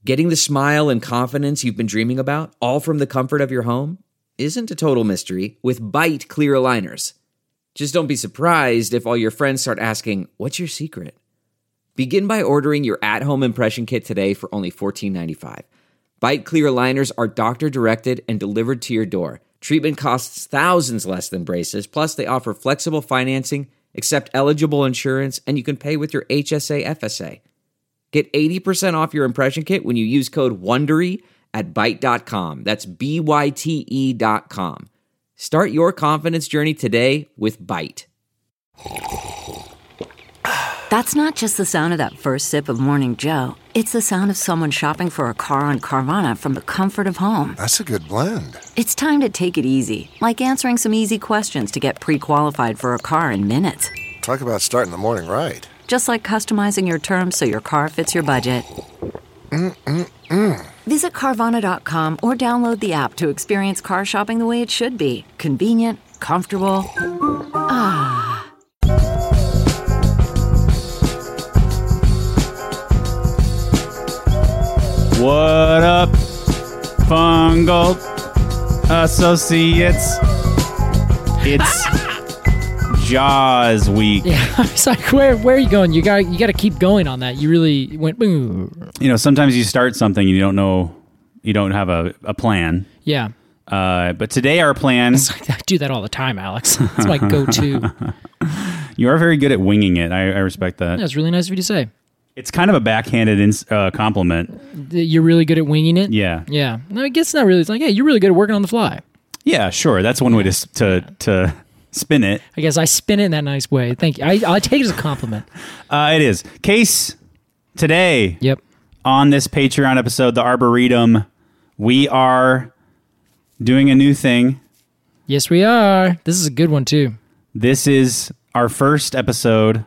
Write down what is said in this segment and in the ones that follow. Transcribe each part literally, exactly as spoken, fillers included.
Getting the smile and confidence you've been dreaming about, all from the comfort of your home, isn't a total mystery with Byte clear aligners. Just don't be surprised if all your friends start asking, "What's your secret?" Begin by ordering your at-home impression kit today for only fourteen ninety-five. Byte clear aligners are doctor-directed and delivered to your door. Treatment costs thousands less than braces, plus they offer flexible financing, accept eligible insurance, and you can pay with your H S A F S A. Get eighty percent off your impression kit when you use code WONDERY at byte dot com. That's B Y T E dot com. Start your confidence journey today with Byte. That's not just the sound of that first sip of Morning Joe. It's the sound of someone shopping for a car on Carvana from the comfort of home. That's a good blend. It's time to take it easy, like answering some easy questions to get pre-qualified for a car in minutes. Talk about starting the morning right. Just like customizing your terms so your car fits your budget. Mm-mm-mm. Visit Carvana dot com or download the app to experience car shopping the way it should be. Convenient, comfortable. Ah. What up, Fungal Associates? It's Jaws week. Yeah, I was like, where where are you going? You got you got to keep going on that. You really went. Boom. You know, sometimes you start something and you don't know, you don't have a, a plan. Yeah. Uh, but today our plan. It's like, I do that all the time, Alex. That's my go-to. You are very good at winging it. I, I respect that. That's really nice of you to say. It's kind of a backhanded ins- uh, compliment. You're really good at winging it? Yeah. Yeah. No, I guess not really. It's like, hey, you're really good at working on the fly. Yeah, sure. That's one way to to to spin it. I guess I spin it in that nice way. Thank you. I, I take it as a compliment. Uh, it is. Case today. Yep. On this Patreon episode, The Arboretum, we are doing a new thing. Yes, we are. This is a good one, too. This is our first episode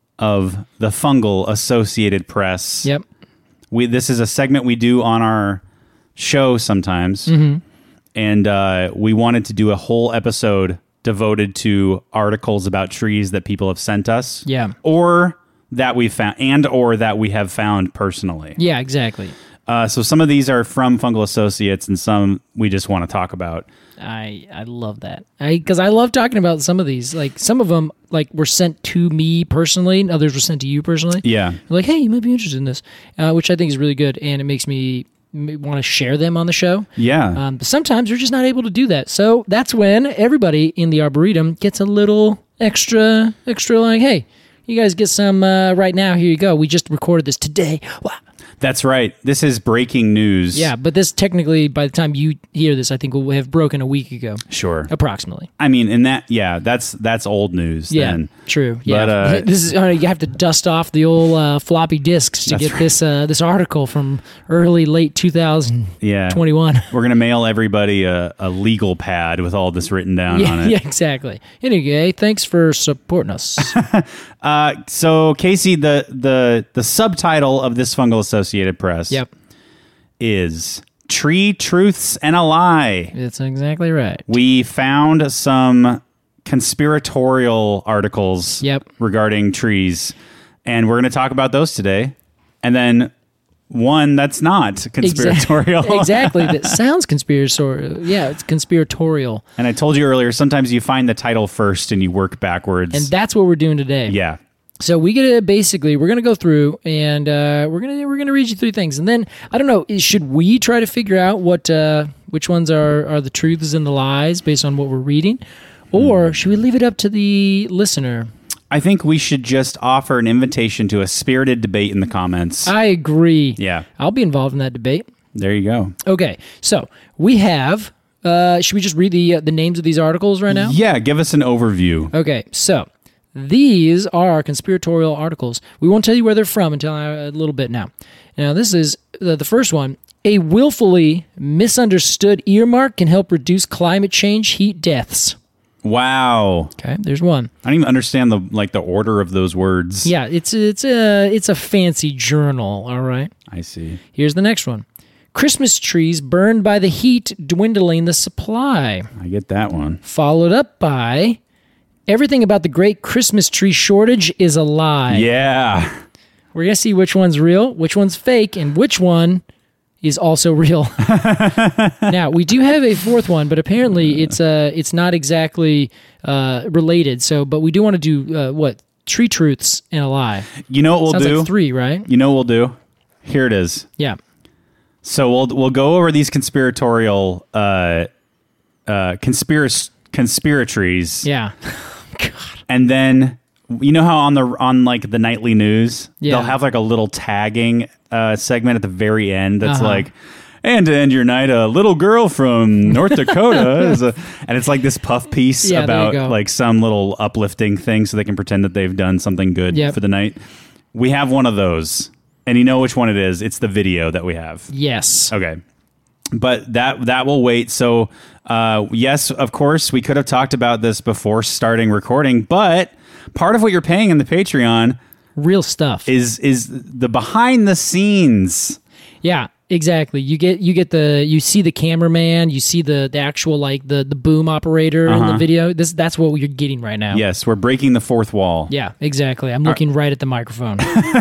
of the Fungal Associated Press. Yep. We this is a segment we do on our show sometimes, mm-hmm. and uh, we wanted to do a whole episode devoted to articles about trees that people have sent us. Yeah. Or that we found, and or that we have found personally. Yeah, exactly. Uh, so some of these are from Fungal Associates, and some we just want to talk about. I I love that. Because I, I love talking about some of these. Like, some of them like were sent to me personally, and others were sent to you personally. Yeah. Like, hey, you might be interested in this, uh, which I think is really good, and it makes me want to share them on the show. Yeah. Um, but sometimes we're just not able to do that. So that's when everybody in the Arboretum gets a little extra, extra like, hey, you guys get some uh, right now. Here you go. We just recorded this today. Wow. That's right. This is breaking news. Yeah, but this technically, by the time you hear this, I think will have broken a week ago. Sure. Approximately. I mean, in that, yeah, that's that's old news. Yeah, then. true. Yeah, But, uh, this is uh, you have to dust off the old uh, floppy disks to get right. this uh, this article from early late two thousand twenty-one. Yeah. We're gonna mail everybody a, a legal pad with all this written down yeah, on it. Yeah, exactly. Anyway, thanks for supporting us. uh, so, Casey, the the the subtitle of this Fungal Associated Press. Yep. Is Tree Truths and a Lie. That's exactly right. We found some conspiratorial articles yep. regarding trees, and we're going to talk about those today. And then one that's not conspiratorial. Exactly. exactly. That sounds conspiratorial. Yeah, it's conspiratorial. And I told you earlier, sometimes you find the title first and you work backwards. And that's what we're doing today. Yeah. So we get to basically we're gonna go through and uh, we're gonna we're gonna read you through things, and then I don't know, should we try to figure out what uh, which ones are, are the truths and the lies based on what we're reading, or mm. should we leave it up to the listener? I think we should just offer an invitation to a spirited debate in the comments. I agree. Yeah, I'll be involved in that debate. There you go. Okay, so we have. Uh, should we just read the uh, the names of these articles right now? Yeah, give us an overview. Okay, so. These are our conspiratorial articles. We won't tell you where they're from until a little bit now. Now, this is uh, the first one. A willfully misunderstood earmark can help reduce climate change heat deaths. Wow. Okay, there's one. I don't even understand the like the order of those words. Yeah, it's it's a it's a fancy journal. All right. I see. Here's the next one. Christmas trees burned by the heat, dwindling the supply. I get that one. Followed up by. Everything about the great Christmas tree shortage is a lie. Yeah. We're going to see which one's real, which one's fake, and which one is also real. Now, we do have a fourth one, but apparently it's uh it's not exactly uh, related. So, but we do want to do uh, what? Tree truths and a lie. You know what we'll Sounds do? like three, right? You know what we'll do? Here it is. Yeah. So we'll we'll go over these conspiratorial uh uh conspirac conspiratries. Yeah. And then you know how on the on like the nightly news, Yeah. they'll have like a little tagging uh segment at the very end that's Uh-huh. like, and to end your night, a little girl from North Dakota is a, and it's like this puff piece Yeah, there you about go. like some little uplifting thing so they can pretend that they've done something good Yep. for the night. We have one of those. And you know which one it is. It's the video that we have. Yes. Okay. But that that will wait. So, uh, yes, of course, we could have talked about this before starting recording, but part of what you're paying in the Patreon Real stuff. is is the behind the scenes. Yeah, exactly. You get you get the you see the cameraman, you see the the actual like the the boom operator in the Uh-huh. video. This that's what you're getting right now. Yes, we're breaking the fourth wall. Yeah, exactly. I'm looking right at the microphone.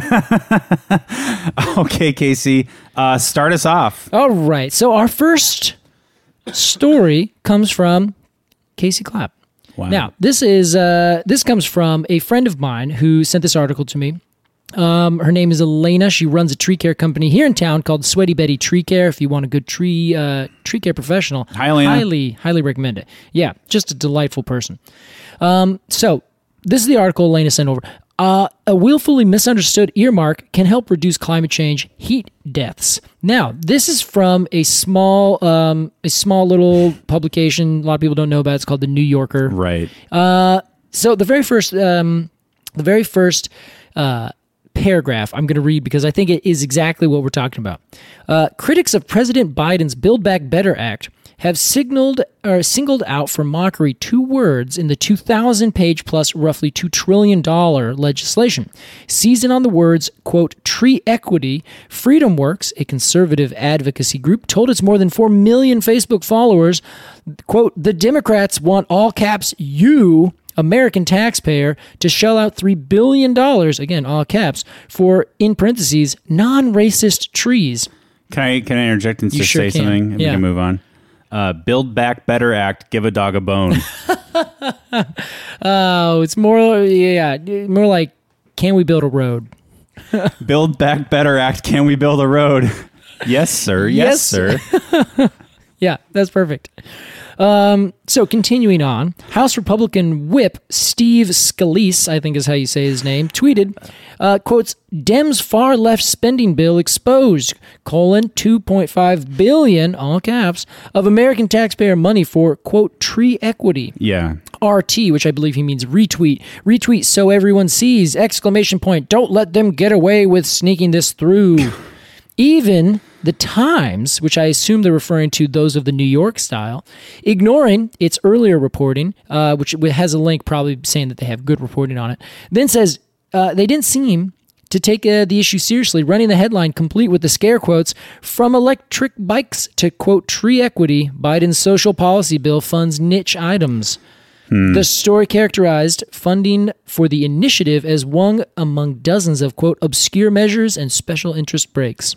Okay, Casey, uh, start us off. All right. So our first story comes from Casey Clapp. Wow. Now, this is uh, this comes from a friend of mine who sent this article to me. Um, her name is Elena. She runs a tree care company here in town called Sweaty Betty Tree Care. If you want a good tree uh, tree care professional, Hi, Elena. highly highly recommend it. Yeah, just a delightful person. Um, so this is the article Elena sent over. Uh, a willfully misunderstood earmark can help reduce climate change heat deaths. Now, this is from a small, um, a small little publication. A lot of people don't know about. It's called the New Yorker. Right. Uh, so the very first, um, the very first uh, paragraph I'm going to read because I think it is exactly what we're talking about. Uh, critics of President Biden's Build Back Better Act have signaled or singled out for mockery two words in the two thousand page plus roughly two trillion dollars legislation. Seizing on the words, quote, tree equity, FreedomWorks, a conservative advocacy group, told its more than four million Facebook followers, quote, the Democrats want all caps you, American taxpayer, to shell out three billion dollars, again, all caps, for, in parentheses, non-racist trees. Can I can I interject and You just sure say can. something? And Yeah. we can move on. Uh, Build Back Better Act, give a dog a bone. Oh, it's more, yeah, more like, can we build a road? Build Back Better Act, can we build a road? Yes, sir. Yes, Yes. sir. Yeah, that's perfect. Um, so continuing on, House Republican Whip Steve Scalise, I think is how you say his name, tweeted, uh, quotes, Dems far left spending bill exposed, colon, two point five billion, all caps, of American taxpayer money for, quote, tree equity. Yeah. R T, which I believe he means retweet. Retweet so everyone sees, exclamation point, don't let them get away with sneaking this through. Even the Times, which I assume they're referring to those of the New York style, ignoring its earlier reporting, uh, which has a link probably saying that they have good reporting on it, then says uh, they didn't seem to take uh, the issue seriously, running the headline complete with the scare quotes, from electric bikes to, quote, tree equity, Biden's social policy bill funds niche items. The story characterized funding for the initiative as one among dozens of, quote, obscure measures and special interest breaks.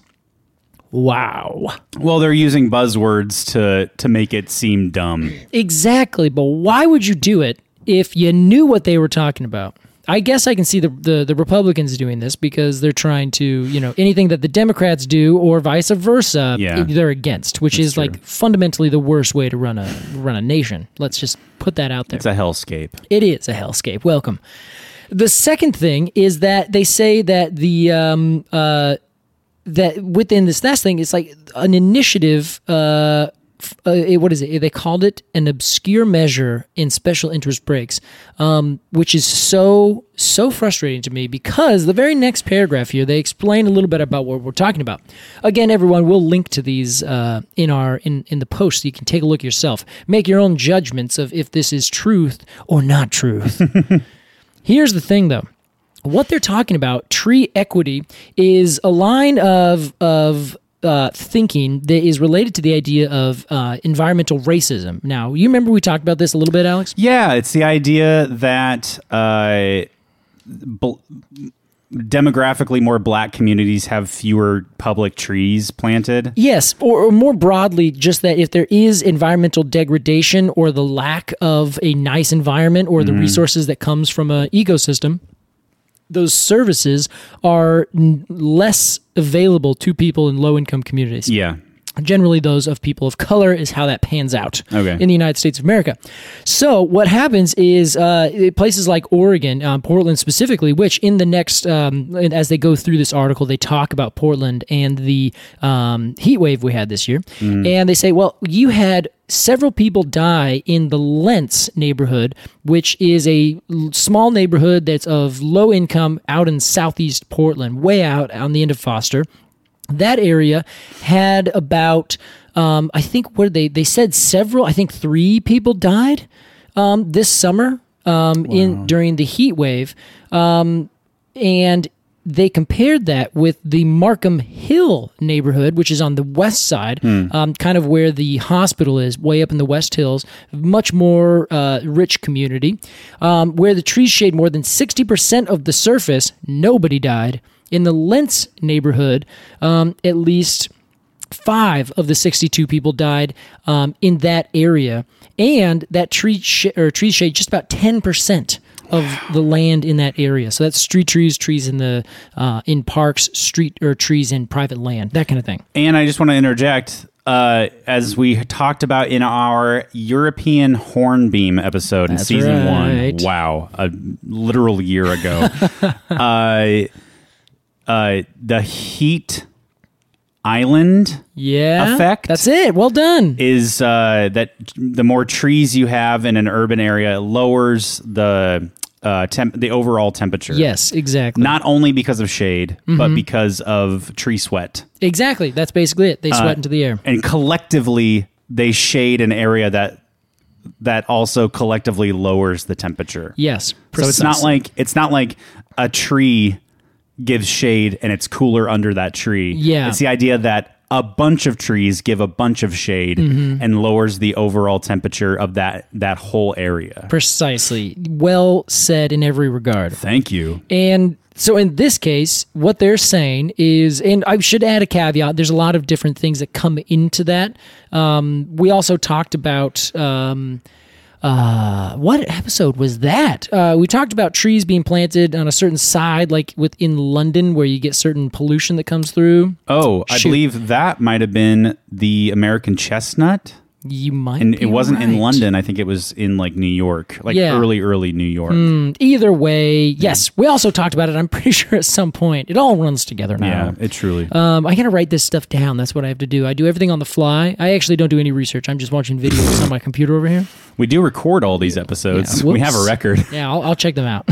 Wow. Well, they're using buzzwords to to make it seem dumb. Exactly, but why would you do it if you knew what they were talking about? I guess I can see the, the, the Republicans doing this because they're trying to, you know, anything that the Democrats do or vice versa, Yeah. they're against, which is true. like fundamentally the worst way to run a run a nation. Let's just put that out there. It's a hellscape. It is a hellscape. Welcome. The second thing is that they say that the um, uh, that within this last thing, it's like an initiative. Uh, f- uh, it- what is it? They called it an obscure measure in special interest breaks, um, which is so so frustrating to me because the very next paragraph here they explain a little bit about what we're talking about. Again, everyone, we'll link to these uh, in our in in the post so you can take a look yourself, make your own judgments of if this is truth or not truth. Here's the thing, though. What they're talking about, tree equity, is a line of of uh, thinking that is related to the idea of uh, environmental racism. Now, you remember we talked about this a little bit, Alex? Yeah, it's the idea that uh, bl- demographically more black communities have fewer public trees planted. Yes, or, or more broadly, just that if there is environmental degradation or the lack of a nice environment or the Mm-hmm. resources that comes from an ecosystem, those services are n- less available to people in low-income communities. Yeah. Generally, those of people of color is how that pans out Okay. in the United States of America. So what happens is uh, places like Oregon, um, Portland specifically, which in the next, um, as they go through this article, they talk about Portland and the um, heat wave we had this year. And they say, well, you had several people die in the Lentz neighborhood, which is a l- small neighborhood that's of low income out in southeast Portland, way out on the end of Foster. That area had about, um, I think, what did they, they said several, I think three people died um, this summer um, in during the heat wave. Um, and they compared that with the Markham Hill neighborhood, which is on the west side, um, kind of where the hospital is, way up in the West Hills, much more uh, rich community, um, where the trees shade more than sixty percent of the surface. Nobody died. In the Lentz neighborhood, um, at least five of the sixty-two people died um, in that area, and that tree sh- or tree shade just about ten percent of the land in that area. So that's street trees, trees in the uh, in parks, street or trees in private land, that kind of thing. And I just want to interject, uh, as we talked about in our European Hornbeam episode in That's season right. one. Wow, a literal year ago. uh, uh, the heat island Yeah, effect that's it. Well done. is uh, that the more trees you have in an urban area, it lowers the uh, temp- the overall temperature. Yes, exactly. Not only because of shade, but because of tree sweat. exactly. That's basically it. They sweat into the air. And collectively, they shade an area that that also collectively lowers the temperature. Yes, So it's not precisely. like it's not like a tree gives shade and it's cooler under that tree. Yeah. It's the idea that a bunch of trees give a bunch of shade Mm-hmm. and lowers the overall temperature of that that whole area. Precisely. Well said in every regard. Thank you. And so in this case, what they're saying is, and I should add a caveat, there's a lot of different things that come into that. Um, we also talked about, um, uh, what episode was that? Uh, we talked about trees being planted on a certain side, like within London, where you get certain pollution that comes through. Oh, I Shoot. believe that might have been the American chestnut. You might And be it wasn't in right. London. I think it was in like New York, like Yeah. early, early New York. Either way, yes, we also talked about it. I'm pretty sure at some point it all runs together now. Yeah, it truly. Um, I gotta write this stuff down. That's what I have to do. I do everything on the fly. I actually don't do any research. I'm just watching videos on my computer over here. we do record all these episodes. Yeah, we have a whoops. record. Yeah, I'll, I'll check them out.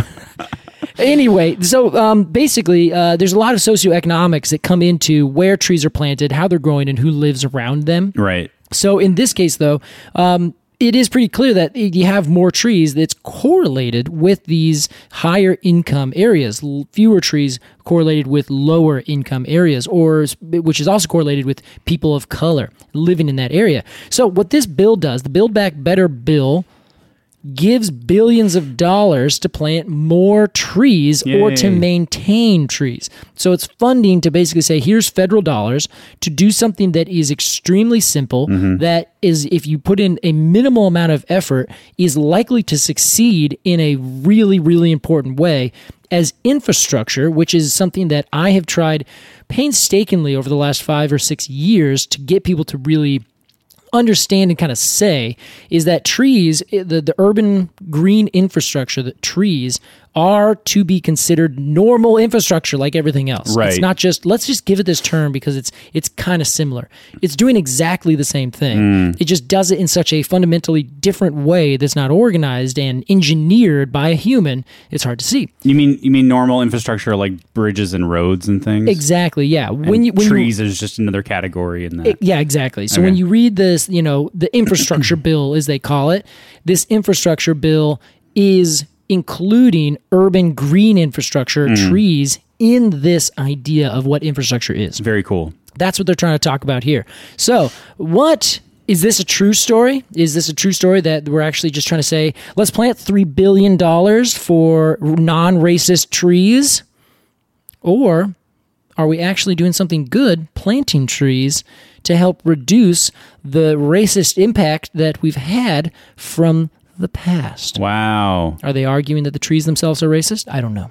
Anyway, so um, basically, uh, there's a lot of socioeconomics that come into where trees are planted, how they're growing, and who lives around them. Right. So in this case, though, um, it is pretty clear that you have more trees that's correlated with these higher income areas, L- fewer trees correlated with lower income areas, or s- which is also correlated with people of color living in that area. So what this bill does, the Build Back Better bill, gives billions of dollars to plant more trees or to Yay. maintain trees. So it's funding to basically say, here's federal dollars to do something that is extremely simple, that is, if you put in a minimal amount of effort, is likely to succeed in a really, really important way as infrastructure, which is something that I have tried painstakingly over the last five or six years to get people to really understand and kind of say, is that trees, the, the urban green infrastructure, that trees are to be considered normal infrastructure like everything else. Right. It's not just, let's just give it this term because it's it's kind of similar. It's doing exactly the same thing. It just does it in such a fundamentally different way that's not organized and engineered by a human. It's hard to see. You mean you mean normal infrastructure like bridges and roads and things? Exactly, yeah. And When you when you, trees is just another category in that. It- yeah, exactly. So when Okay. you read this, you know, the infrastructure bill, as they call it, this infrastructure bill is including urban green infrastructure, trees, in this idea of what infrastructure is. Very cool. That's what they're trying to talk about here. So, what is this a true story? Is this a true story that we're actually just trying to say, let's plant three billion dollars for non racist trees? Or are we actually doing something good, planting trees to help reduce the racist impact that we've had from the past? Wow. Are they arguing that the trees themselves are racist? I don't know.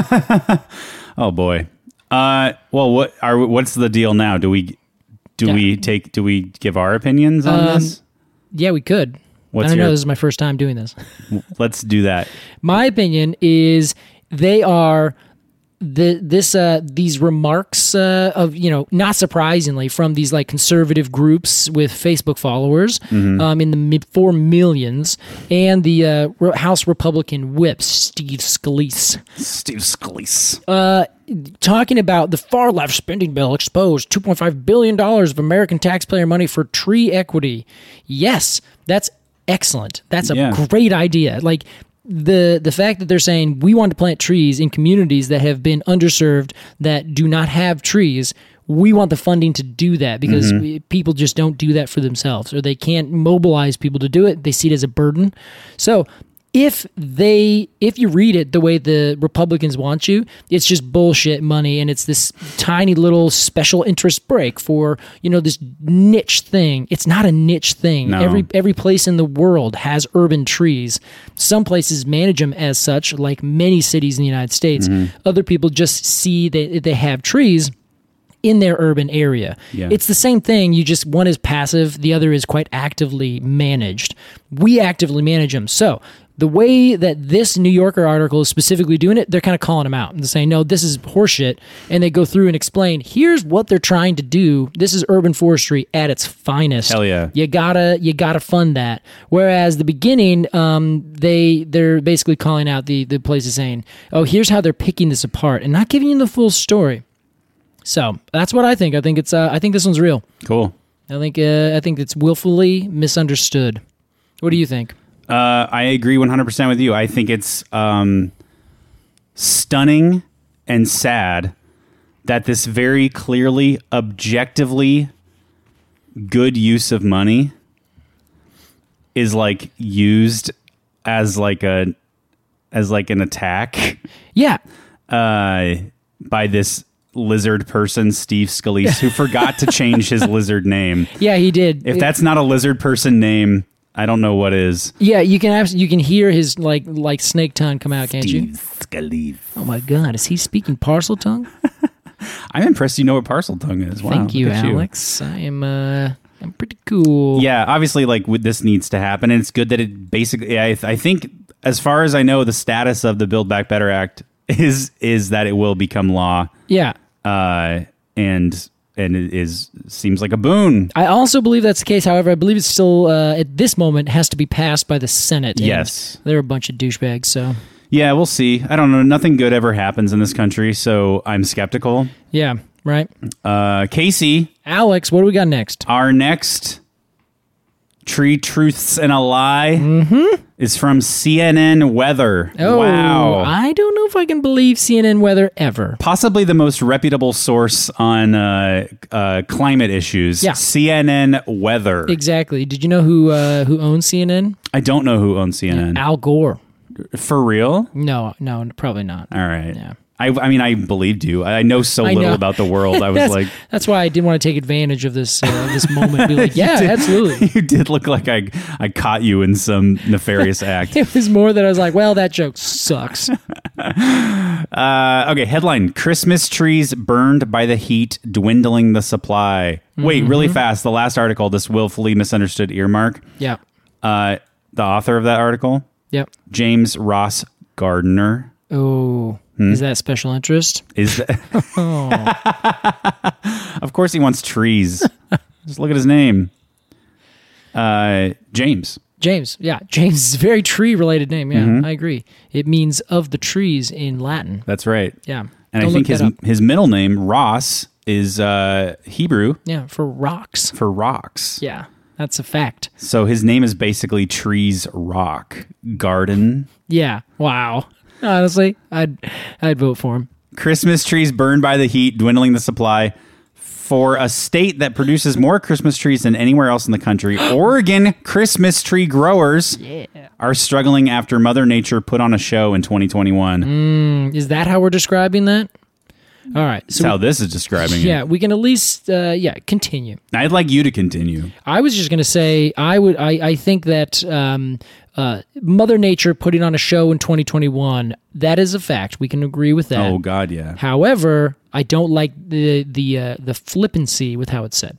Oh boy. Uh, well, what are what's the deal now? Do we do Yeah. we take do we give our opinions on Um, this? Yeah, we could. What's I don't your- know. This is my first time doing this. Let's do that. My opinion is they are the this uh these remarks uh, of, you know, not surprisingly, from these like conservative groups with Facebook followers um, in the mid four millions, and the uh, Re- House Republican whip Steve Scalise Steve Scalise. uh, talking about the far left spending bill exposed two point five billion dollars of American taxpayer money for tree equity. Yes, that's excellent. That's a Yeah. great idea. Like the the fact that they're saying we want to plant trees in communities that have been underserved, that do not have trees. We want the funding to do that because we- people just don't do that for themselves, or they can't mobilize people to do it. They see it as a burden. So if they if you read it the way the Republicans want you, it's just bullshit money, and it's this tiny little special interest break for, you know, this niche thing. It's not a niche thing. No. Every every place in the world has urban trees. Some places manage them as such, like many cities in the United States. Other people just see that they have trees in their urban area. Yeah. It's the same thing. You just, one is passive, the other is quite actively managed. We actively manage them. So the way that this New Yorker article is specifically doing it, they're kind of calling them out and saying, no, this is horseshit. And they go through and explain, here's what they're trying to do. This is urban forestry at its finest. Hell yeah. You gotta, you gotta fund that. Whereas the beginning, um, they, they're basically calling out the, the places saying, oh, here's how they're picking this apart and not giving you the full story. So that's what I think. I think it's. Uh, I think this one's real. Cool. I think. Uh, I think it's willfully misunderstood. What do you think? Uh, I agree one hundred percent with you. I think it's um, stunning and sad that this very clearly, objectively good use of money is like used as like a as like an attack Yeah. uh, by this lizard person, Steve Scalise, who forgot to change his lizard name. Yeah, he did. If that's not a lizard person name, I don't know what is. Yeah, you can. Abs- you can hear his like like snake tongue come out, can't you? Scalise. Oh my God, is he speaking parcel tongue? I'm impressed you know what parcel tongue is. Wow, Thank you, look at Alex. I am. Uh, I'm pretty cool. Yeah, obviously, like with- this needs to happen, and it's good that it basically. I, I think, as far as I know, the status of the Build Back Better Act is is that it will become law, Yeah. uh, and and it is seems like a boon. I also believe that's the case. However, I believe it's still uh, at this moment has to be passed by the Senate. and Yes. they're a bunch of douchebags. So Yeah, we'll see. I don't know. Nothing good ever happens in this country, so I'm skeptical. yeah, right. Uh, Casey, Alex, what do we got next? our next Tree Truths and a Lie is from C N N Weather. Oh, Wow. I don't know if I can believe C N N weather ever. Possibly the most reputable source on uh, uh, climate issues. Yeah. C N N Weather. Exactly. Did you know who uh, who owns C N N? I don't know who owns C N N. Al Gore. For real? No, no, probably not. All right. Yeah. I, I mean, I believed you. I know so I little know. about the world. I was that's, like, that's why I didn't want to take advantage of this uh, this moment. Be like, yeah, did. absolutely. you did look like I I caught you in some nefarious act. It was more that I was like, well, that joke sucks. Uh, okay, headline: Christmas trees burned by the heat, dwindling the supply. Wait, Mm-hmm. really fast. The last article, this willfully misunderstood earmark. Yeah. Uh, the author of that article, Yep. James Ross Gardner, Oh, Hmm? is that special interest? is. Oh, Of course, he wants trees. Just look at his name. Uh, James. James. Yeah, James is a very tree related name. Yeah, Mm-hmm. I agree. It means of the trees in Latin. That's right. Yeah. And Don't I think look his that up. his middle name Ross is uh, Hebrew Yeah, for rocks. for rocks. Yeah, that's a fact. So his name is basically Trees Rock Garden. Yeah. Wow. Honestly, I'd I'd vote for him. Christmas trees burned by the heat, dwindling the supply. For a state that produces more Christmas trees than anywhere else in the country, Oregon Christmas tree growers are struggling after Mother Nature put on a show in twenty twenty-one. Is that how we're describing that? All right. That's So how this is describing yeah, it. we can at least uh, yeah continue. I'd like you to continue. I was just going to say I would I, I think that um, uh, Mother Nature putting on a show in twenty twenty-one, that is a fact. We can agree with that. Oh God, yeah. However, I don't like the the uh, the flippancy with how it's said.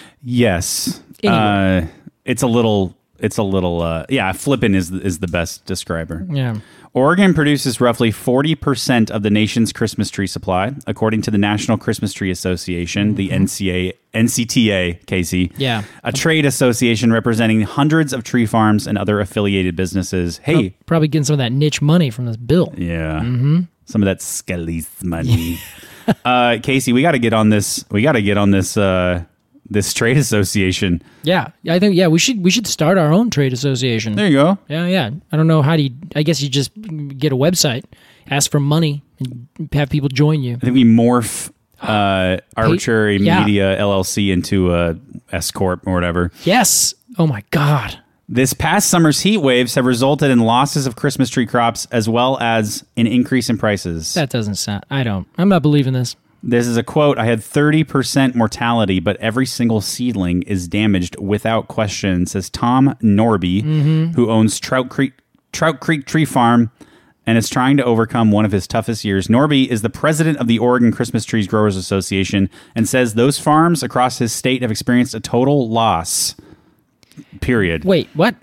Yes. Anyway. Uh, it's a little. It's a little. Uh, yeah, flippin' is is the best describer. Yeah. Oregon produces roughly forty percent of the nation's Christmas tree supply, according to the National Christmas Tree Association, the N C A, N C T A, Casey. Yeah. A trade association representing hundreds of tree farms and other affiliated businesses. Hey. Probably getting some of that niche money from this bill. Yeah. Mm-hmm. Some of that Skelly's money. uh, Casey, we got to get on this. We got to get on this. Uh, this trade association. Yeah, I think yeah we should we should start our own trade association. There you go. Yeah, yeah. I don't know how do you, I guess you just get a website, ask for money, and have people join you. I think we morph uh, Arbitrary yeah. Media L L C into a S corp or whatever. Yes. Oh my God. This past summer's heat waves have resulted in losses of Christmas tree crops as well as an increase in prices. That doesn't sound. I don't. I'm not believing this. This is a quote. I had thirty percent mortality, but every single seedling is damaged without question, says Tom Norby, Mm-hmm. who owns Trout Creek, Trout Creek Tree Farm and is trying to overcome one of his toughest years. Norby is the president of the Oregon Christmas Trees Growers Association and says those farms across his state have experienced a total loss. Period. Wait, what?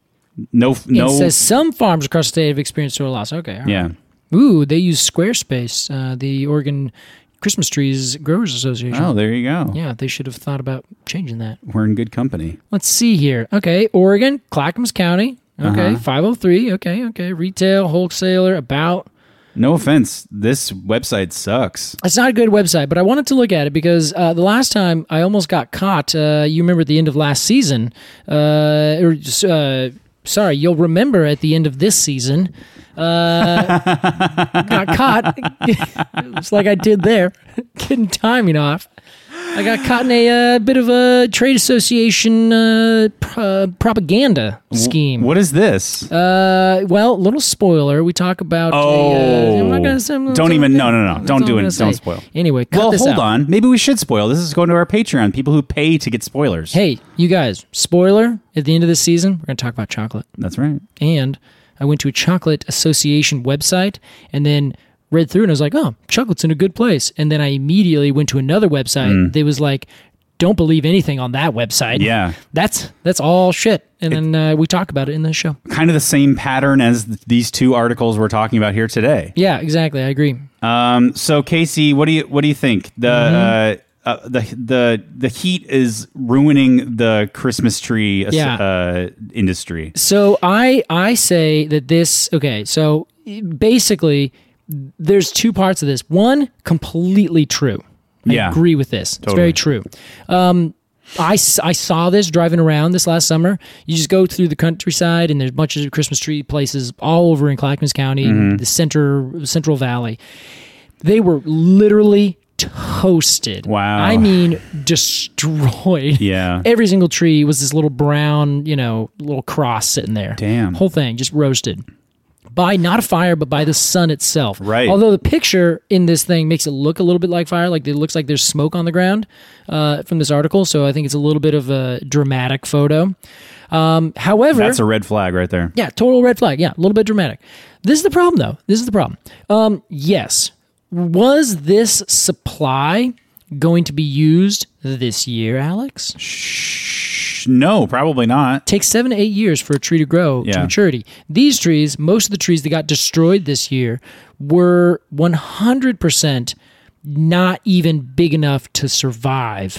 No, no. It says some farms across the state have experienced total loss. Okay. all right. Yeah. Ooh, they use Squarespace, uh, the Oregon Christmas Trees Growers Association. Oh, there you go. Yeah, they should have thought about changing that. We're in good company. Let's see here. Okay, Oregon, Clackamas County. Okay, Uh-huh. five oh three. Okay, okay. Retail, wholesaler, about. No offense. This website sucks. It's not a good website, but I wanted to look at it because uh, the last time I almost got caught, uh, you remember at the end of last season, uh, or uh, sorry, you'll remember at the end of this season, uh, got caught. It's like I did there, getting timing off. I got caught in a uh, bit of a trade association uh, pr- propaganda scheme. What is this? Uh, well, little spoiler. We talk about. Oh, a, uh, I'm not gonna say, I'm don't even. No, no, no. That's Don't all do I'm it. gonna Don't say. spoil. Anyway, cut Well, this hold out. on. Maybe we should spoil. This is going to our Patreon. People who pay to get spoilers. Hey, you guys, spoiler, at the end of this season, we're going to talk about chocolate. That's right. And I went to a chocolate association website and then read through and I was like, oh, chocolate's in a good place. And then I immediately went to another website Mm. that was like, don't believe anything on that website. Yeah. That's that's all shit. And then uh, we talk about it in the show. Kind of the same pattern as th- these two articles we're talking about here today. Yeah, exactly. I agree. Um. So, Casey, what do you what do you think? The Mm-hmm. uh, uh, the the the heat is ruining the Christmas tree as- Yeah. uh, industry. So I I say that this okay. So basically, there's two parts of this. One, completely true. I Yeah. agree with this. It's Totally. very true. Um, I, s- I saw this driving around this last summer. You just go through the countryside, and there's bunches of Christmas tree places all over in Clackamas County, Mm-hmm. the center Central Valley. They were literally toasted. Wow. I mean, destroyed. Yeah. Every single tree was this little brown, you know, little cross sitting there. Damn. Whole thing just roasted. By not a fire, but by the sun itself. Right. Although the picture in this thing makes it look a little bit like fire, like it looks like there's smoke on the ground uh, from this article. So I think it's a little bit of a dramatic photo. Um, however, That's a red flag right there. yeah, total red flag. Yeah, a little bit dramatic. This is the problem, though. This is the problem. Um, yes, was this supply going to be used this year, Alex? Shh, no, probably not. Takes seven to eight years for a tree to grow Yeah. to maturity. These trees, most of the trees that got destroyed this year, were one hundred percent not even big enough to survive.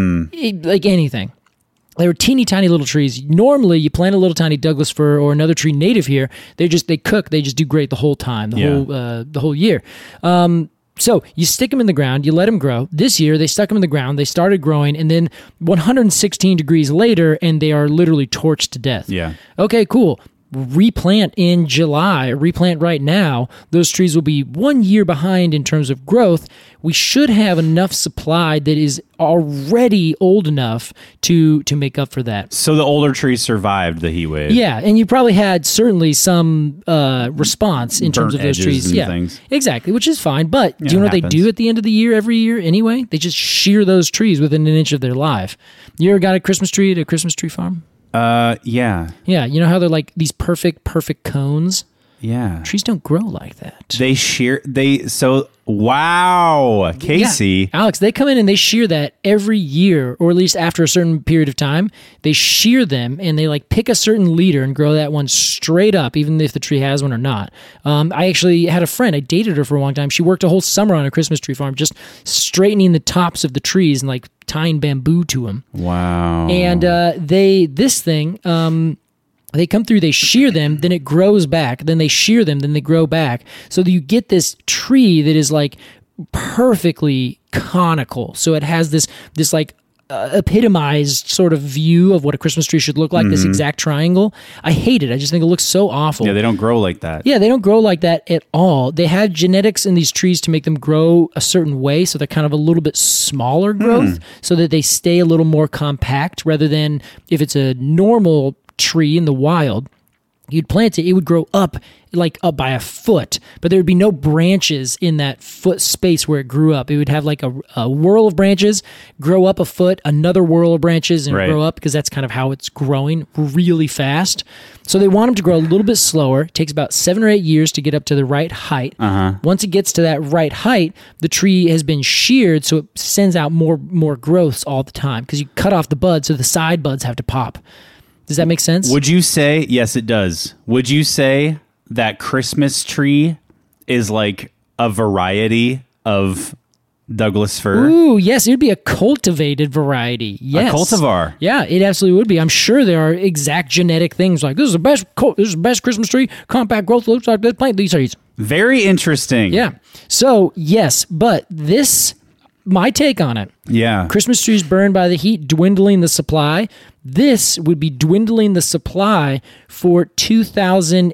It- like anything. They were teeny tiny little trees. Normally, you plant a little tiny Douglas fir or another tree native here. They just they cook. They just do great the whole time, the Yeah. whole uh, the whole year. Um, so you stick them in the ground, you let them grow. This year, they stuck them in the ground. They started growing, and then one hundred sixteen degrees later, and they are literally torched to death. Yeah. Okay, cool. replant in July, replant right now, those trees will be one year behind in terms of growth. We should have enough supply that is already old enough to to make up for that. So the older trees survived the heat wave. Yeah, and you probably had certainly some uh, response in terms Burnt of those edges trees. and yeah, things. exactly, which is fine. But do Yeah, you know it what they happens. do at the end of the year every year anyway? They just shear those trees within an inch of their life. You ever got a Christmas tree at a Christmas tree farm? Uh, yeah, Yeah, you know how they're like these perfect, perfect cones? yeah. Trees don't grow like that. They shear. They so wow, Casey. Yeah. Alex, they come in and they shear that every year, or at least after a certain period of time. They shear them and they like pick a certain leader and grow that one straight up, even if the tree has one or not. Um, I actually had a friend, I dated her for a long time. She worked a whole summer on a Christmas tree farm, just straightening the tops of the trees and like tying bamboo to them. Wow. And uh, they, this thing, um, they come through, they shear them, then it grows back, then they shear them, then they grow back. So that you get this tree that is like perfectly conical. So it has this this like uh, epitomized sort of view of what a Christmas tree should look like, this exact triangle. I hate it. I just think it looks so awful. yeah, they don't grow like that. Yeah, they don't grow like that at all. They have genetics in these trees to make them grow a certain way, so they're kind of a little bit smaller growth, so that they stay a little more compact, rather than if it's a normal tree in the wild, you'd plant it, it would grow up like up by a foot, but there would be no branches in that foot space where it grew up. It would have like a, a whirl of branches, grow up a foot, another whirl of branches, and Right. grow up, because that's kind of how it's growing really fast. So they want them to grow a little bit slower. It takes about seven or eight years to get up to the right height. Uh-huh. Once it gets to that right height, the tree has been sheared, so it sends out more more growths all the time, because you cut off the buds, so the side buds have to pop. Does that make sense? Would you say, yes, it does. Would you say that Christmas tree is like a variety of Douglas fir? Ooh, yes, it would be a cultivated variety. Yes. A cultivar. Yeah, it absolutely would be. I'm sure there are exact genetic things like this is the best cul- this is the best Christmas tree, compact growth, looks like this, plant these trees. Very interesting. Yeah. So, yes, but this, my take on it, Yeah. Christmas trees burned by the heat, dwindling the supply. This would be dwindling the supply for two thousand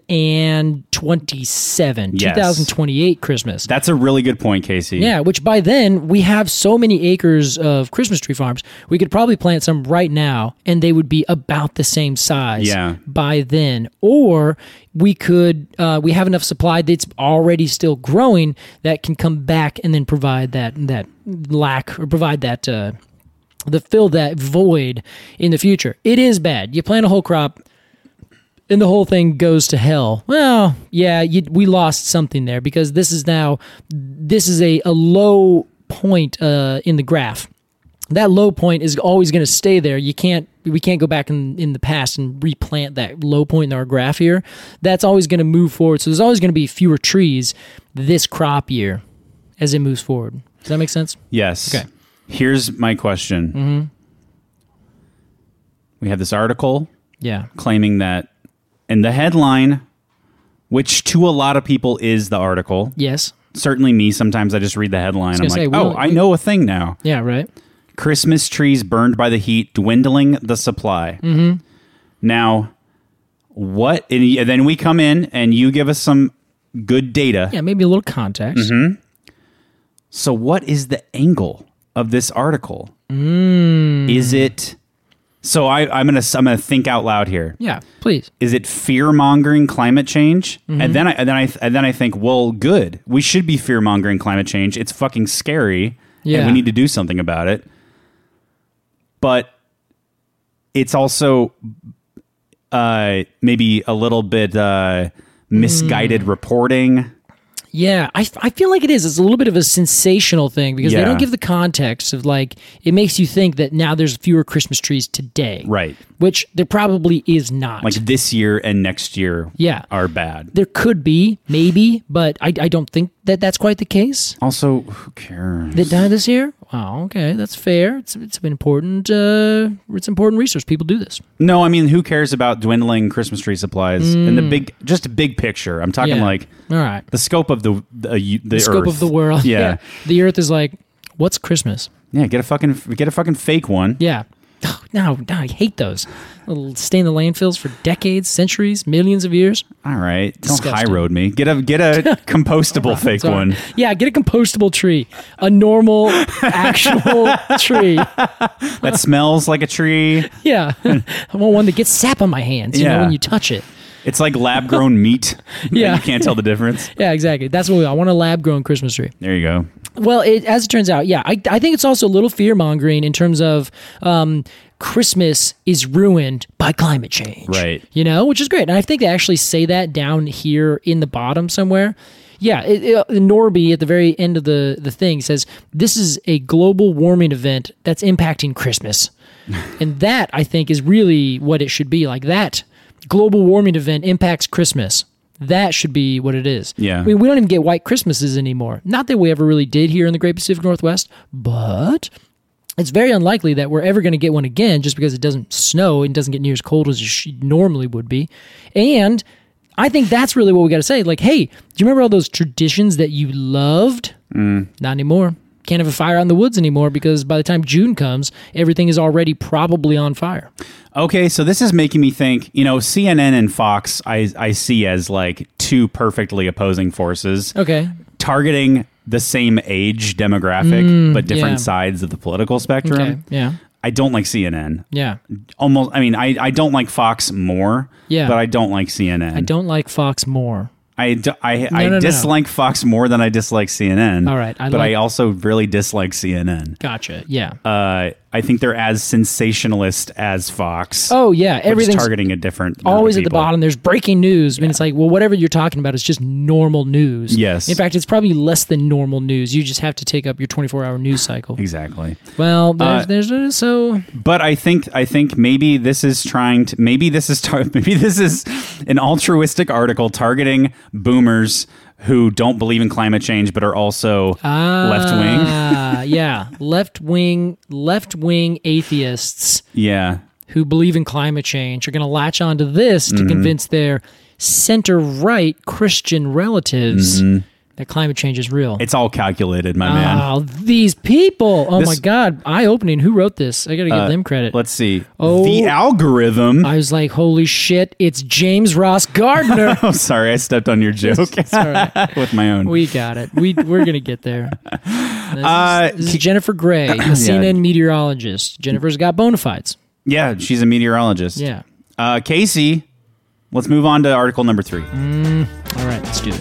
twenty-seven, Yes. two thousand twenty-eight Christmas. That's a really good point, Casey. Yeah, which by then we have so many acres of Christmas tree farms, we could probably plant some right now and they would be about the same size Yeah. by then. Or we could, uh, we have enough supply that's already still growing that can come back and then provide that, that lack, or provide that, uh, the fill that void in the future. It is bad. You plant a whole crop and the whole thing goes to hell. Well, yeah, you, we lost something there, because this is now, this is a, a low point uh, in the graph. That low point is always going to stay there. You can't, we can't go back in, in the past and replant that low point in our graph here. That's always going to move forward. So there's always going to be fewer trees this crop year as it moves forward. Does that make sense? Yes. Okay. Here's my question. Mm-hmm. We have this article Yeah. claiming that, and the headline, which to a lot of people is the article, Yes. certainly me, sometimes I just read the headline. I'm gonna like, say, we oh, don't- I we- know a thing now. Yeah, right. Christmas trees burned by the heat, dwindling the supply. Mm-hmm. Now, what? And then we come in and you give us some good data. Yeah, maybe a little context. So, what is the angle of this article? Mm. Is it? So I, I'm gonna I'm gonna think out loud here. Yeah, please. Is it fear mongering climate change? Mm-hmm. And then I and then I and then I think, well, good. We should be fear mongering climate change. It's fucking scary, Yeah. and we need to do something about it. But it's also uh, maybe a little bit uh, misguided Mm. reporting. Yeah, I, I feel like it is. It's a little bit of a sensational thing, because they Yeah. don't give the context of, like, it makes you think that now there's fewer Christmas trees today. Right. Which there probably is not. Like this year and next year Yeah. are bad. There could be, maybe, but I, I don't think that that's quite the case. Also, who cares? That died this year? Wow, okay, that's fair. It's it's an important uh, it's important research. People do this. No, I mean, who cares about dwindling Christmas tree supplies in the big, just a big picture? I'm talking Mm. Yeah. like All right. the scope of the the, uh, the, The scope Earth. of the world. Yeah. The Earth is like, what's Christmas? yeah, Get a fucking get a fucking fake one. Yeah. Oh, no, no, I hate those. It'll stay in the landfills for decades, centuries, millions of years. All right. Don't Disgusting. high road me. Get a get a compostable fake Sorry. one. Yeah, get a compostable tree. A normal, actual tree. That smells like a tree. Yeah. I want one that gets sap on my hands, you Yeah. know, when you touch it. It's like lab grown meat. Yeah. You can't tell the difference. Yeah, exactly. That's what we want. I want a lab-grown Christmas tree. There you go. Well, it, as it turns out, yeah, I, I think it's also a little fear-mongering in terms of um, Christmas is ruined by climate change. Right. You know, which is great. And I think they actually say that down here in the bottom somewhere. Yeah, it, it, Norby at the very end of the, the thing says, this is a global warming event that's impacting Christmas. And that, I think, is really what it should be. Like that global warming event impacts Christmas. That should be what it is. Yeah. I mean, we don't even get white Christmases anymore. Not that we ever really did here in the Great Pacific Northwest, but it's very unlikely that we're ever going to get one again just because it doesn't snow and doesn't get near as cold as it normally would be. And I think that's really what we got to say. Like, hey, do you remember all those traditions that you loved? Mm. Not anymore. Can't have a fire out in the woods anymore because by the time June comes, everything is already probably on fire. Okay, so this is making me think, you know, C N N and Fox I, I see as like two perfectly opposing forces. Okay. Targeting the same age demographic, but different yeah. sides of the political spectrum. Okay. Yeah. I don't like C N N. Yeah. Almost, I mean, I, I don't like Fox more, Yeah. but I don't like C N N. I don't like Fox more. I, do, I, I no, no. dislike Fox more than I dislike C N N. All right, I but like- I also really dislike C N N. Gotcha. Yeah. Uh, I think they're as sensationalist as Fox. Oh, yeah. but just Everything's targeting a different group of always at the people. bottom. There's breaking news. I mean, it's like, well, whatever you're talking about is just normal news. Yes. In fact, it's probably less than normal news. You just have to take up your twenty-four hour news cycle. Exactly. Well, there's, Uh, there's uh, so But I think I think maybe this is trying to maybe this is tar- maybe this is an altruistic article targeting boomers who don't believe in climate change but are also left wing. Ah, yeah, left wing, left wing atheists Yeah. who believe in climate change are going to latch onto this to convince their center right Christian relatives that climate change is real. It's all calculated, my man. Oh, these people! Oh This- my God, eye-opening. Who wrote this? I got to give Uh, them credit. Let's see. Oh. The algorithm. I was like, holy shit! It's James Ross Gardner. Oh, sorry, I stepped on your joke all right. with my own. We got it. We we're gonna get there. This, Uh, is, this is Jennifer Gray, a C N N meteorologist. Jennifer's got bona fides. yeah, she's a meteorologist. Yeah. Uh, Casey, let's move on to article number three. All right, let's do it.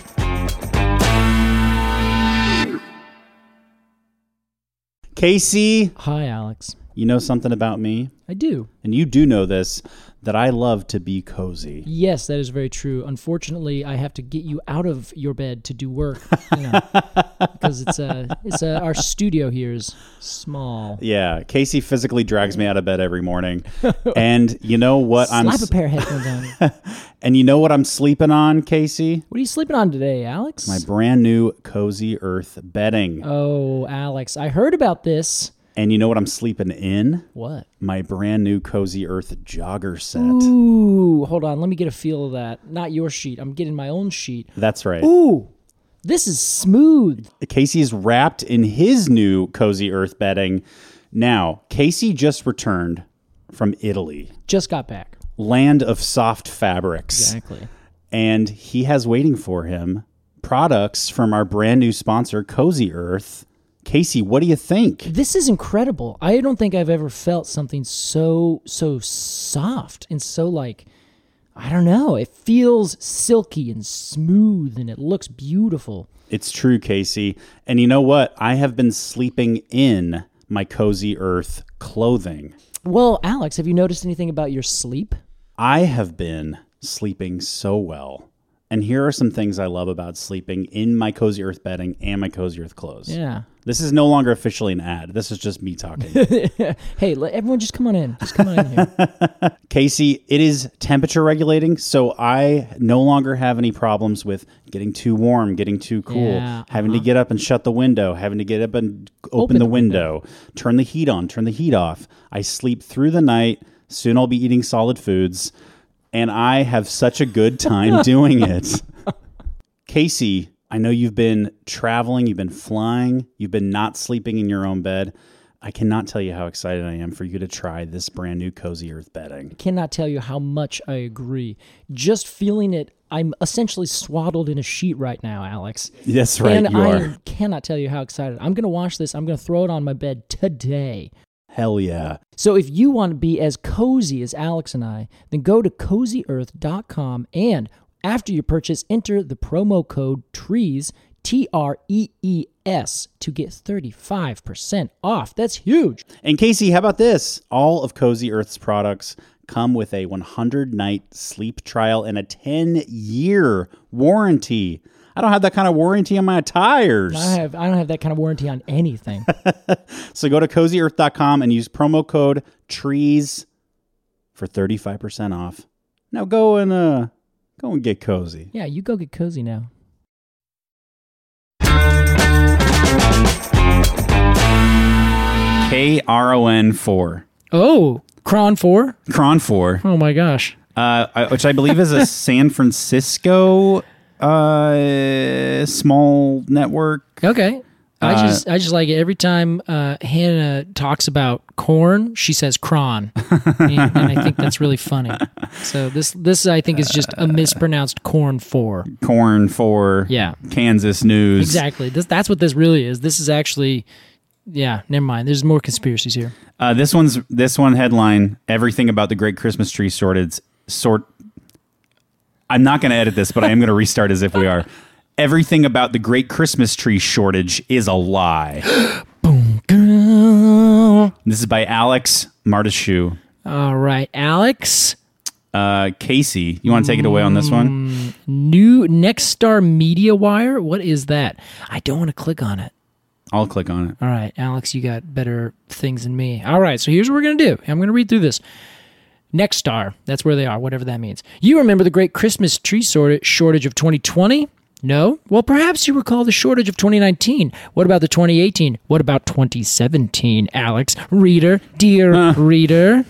Casey, Hi, Alex. you know something about me, I do. and you do know this, that I love to be cozy. Yes, that is very true. Unfortunately, I have to get you out of your bed to do work, you know, because it's a it's a our studio here is small. Yeah, Casey physically drags me out of bed every morning, and you know what I'm Slap a pair of headphones on you. and you know what I'm sleeping on, Casey? What are you sleeping on today, Alex? My brand new Cozy Earth bedding. Oh, Alex, I heard about this. And you know what I'm sleeping in? What? My brand new Cozy Earth jogger set. Ooh, hold on. Let me get a feel of that. Not your sheet. I'm getting my own sheet. That's right. Ooh, this is smooth. Casey is wrapped in his new Cozy Earth bedding. Now, Casey just returned from Italy, Just got back. land of soft fabrics. Exactly. And he has waiting for him products from our brand new sponsor, Cozy Earth. Casey, what do you think? This is incredible. I don't think I've ever felt something so so soft and so like I don't know. It feels silky and smooth and it looks beautiful. It's true, Casey. And you know what? I have been sleeping in my Cozy Earth clothing. Well, Alex, have you noticed anything about your sleep? I have been sleeping so well. And here are some things I love about sleeping in my Cozy Earth bedding and my Cozy Earth clothes. Yeah. This is no longer officially an ad. This is just me talking. Hey, let everyone just come on in. Just come on in here. Casey, it is temperature regulating, so I no longer have any problems with getting too warm, getting too cool, Yeah, having to get up and shut the window, having to get up and open, Open the, the window, turn the heat on, turn the heat off. I sleep through the night. Soon I'll be eating solid foods, and I have such a good time doing it. Casey, I know you've been traveling, you've been flying, you've been not sleeping in your own bed. I cannot tell you how excited I am for you to try this brand new Cozy Earth bedding. Cannot tell you how much I agree. Just feeling it, I'm essentially swaddled in a sheet right now, Alex. That's right, and you I are. cannot tell you how excited. I'm going to wash this. I'm going to throw it on my bed today. Hell yeah. So if you want to be as cozy as Alex and I, then go to cozy earth dot com and after you purchase, enter the promo code TREES, T R E E S, to get thirty-five percent off. That's huge. And Casey, how about this? All of Cozy Earth's products come with a one hundred night sleep trial and a ten year warranty. I don't have that kind of warranty on my tires. I have I don't have that kind of warranty on anything. So go to cozy earth dot com and use promo code TREES for thirty-five percent off. Now go and uh go and get cozy. Yeah, you go get cozy now. K R O N four. Oh, Cron four? Cron four. Oh my gosh. Uh, I- which I believe is a San Francisco uh, small network. Okay. I Uh, just I just like it every time uh, Hannah talks about corn, she says cron, and, and I think that's really funny. So this this I think is just a mispronounced corn four. Corn for Yeah. Kansas News. Exactly. This that's what this really is. This is actually, yeah. Never mind. There's more conspiracies here. Uh, this one's this one headline: everything about the Great Christmas Tree sorted sort. I'm not going to edit this, but I am going to restart as if we are. Everything about the Great Christmas Tree shortage is a lie. Boom. Girl. This is by Alex Martishu. All right, Alex. Uh, Casey, you want to take it away on this one? New Nexstar Media Wire. What is that? I don't want to click on it. I'll click on it. All right, Alex, you got better things than me. All right, so here's what we're going to do. I'm going to read through this. Nexstar, that's where they are, whatever that means. You remember the great Christmas tree shortage of twenty twenty? No? Well, perhaps you recall the shortage of twenty nineteen. What about the twenty eighteen? What about twenty seventeen, Alex? Reader, dear Huh. reader.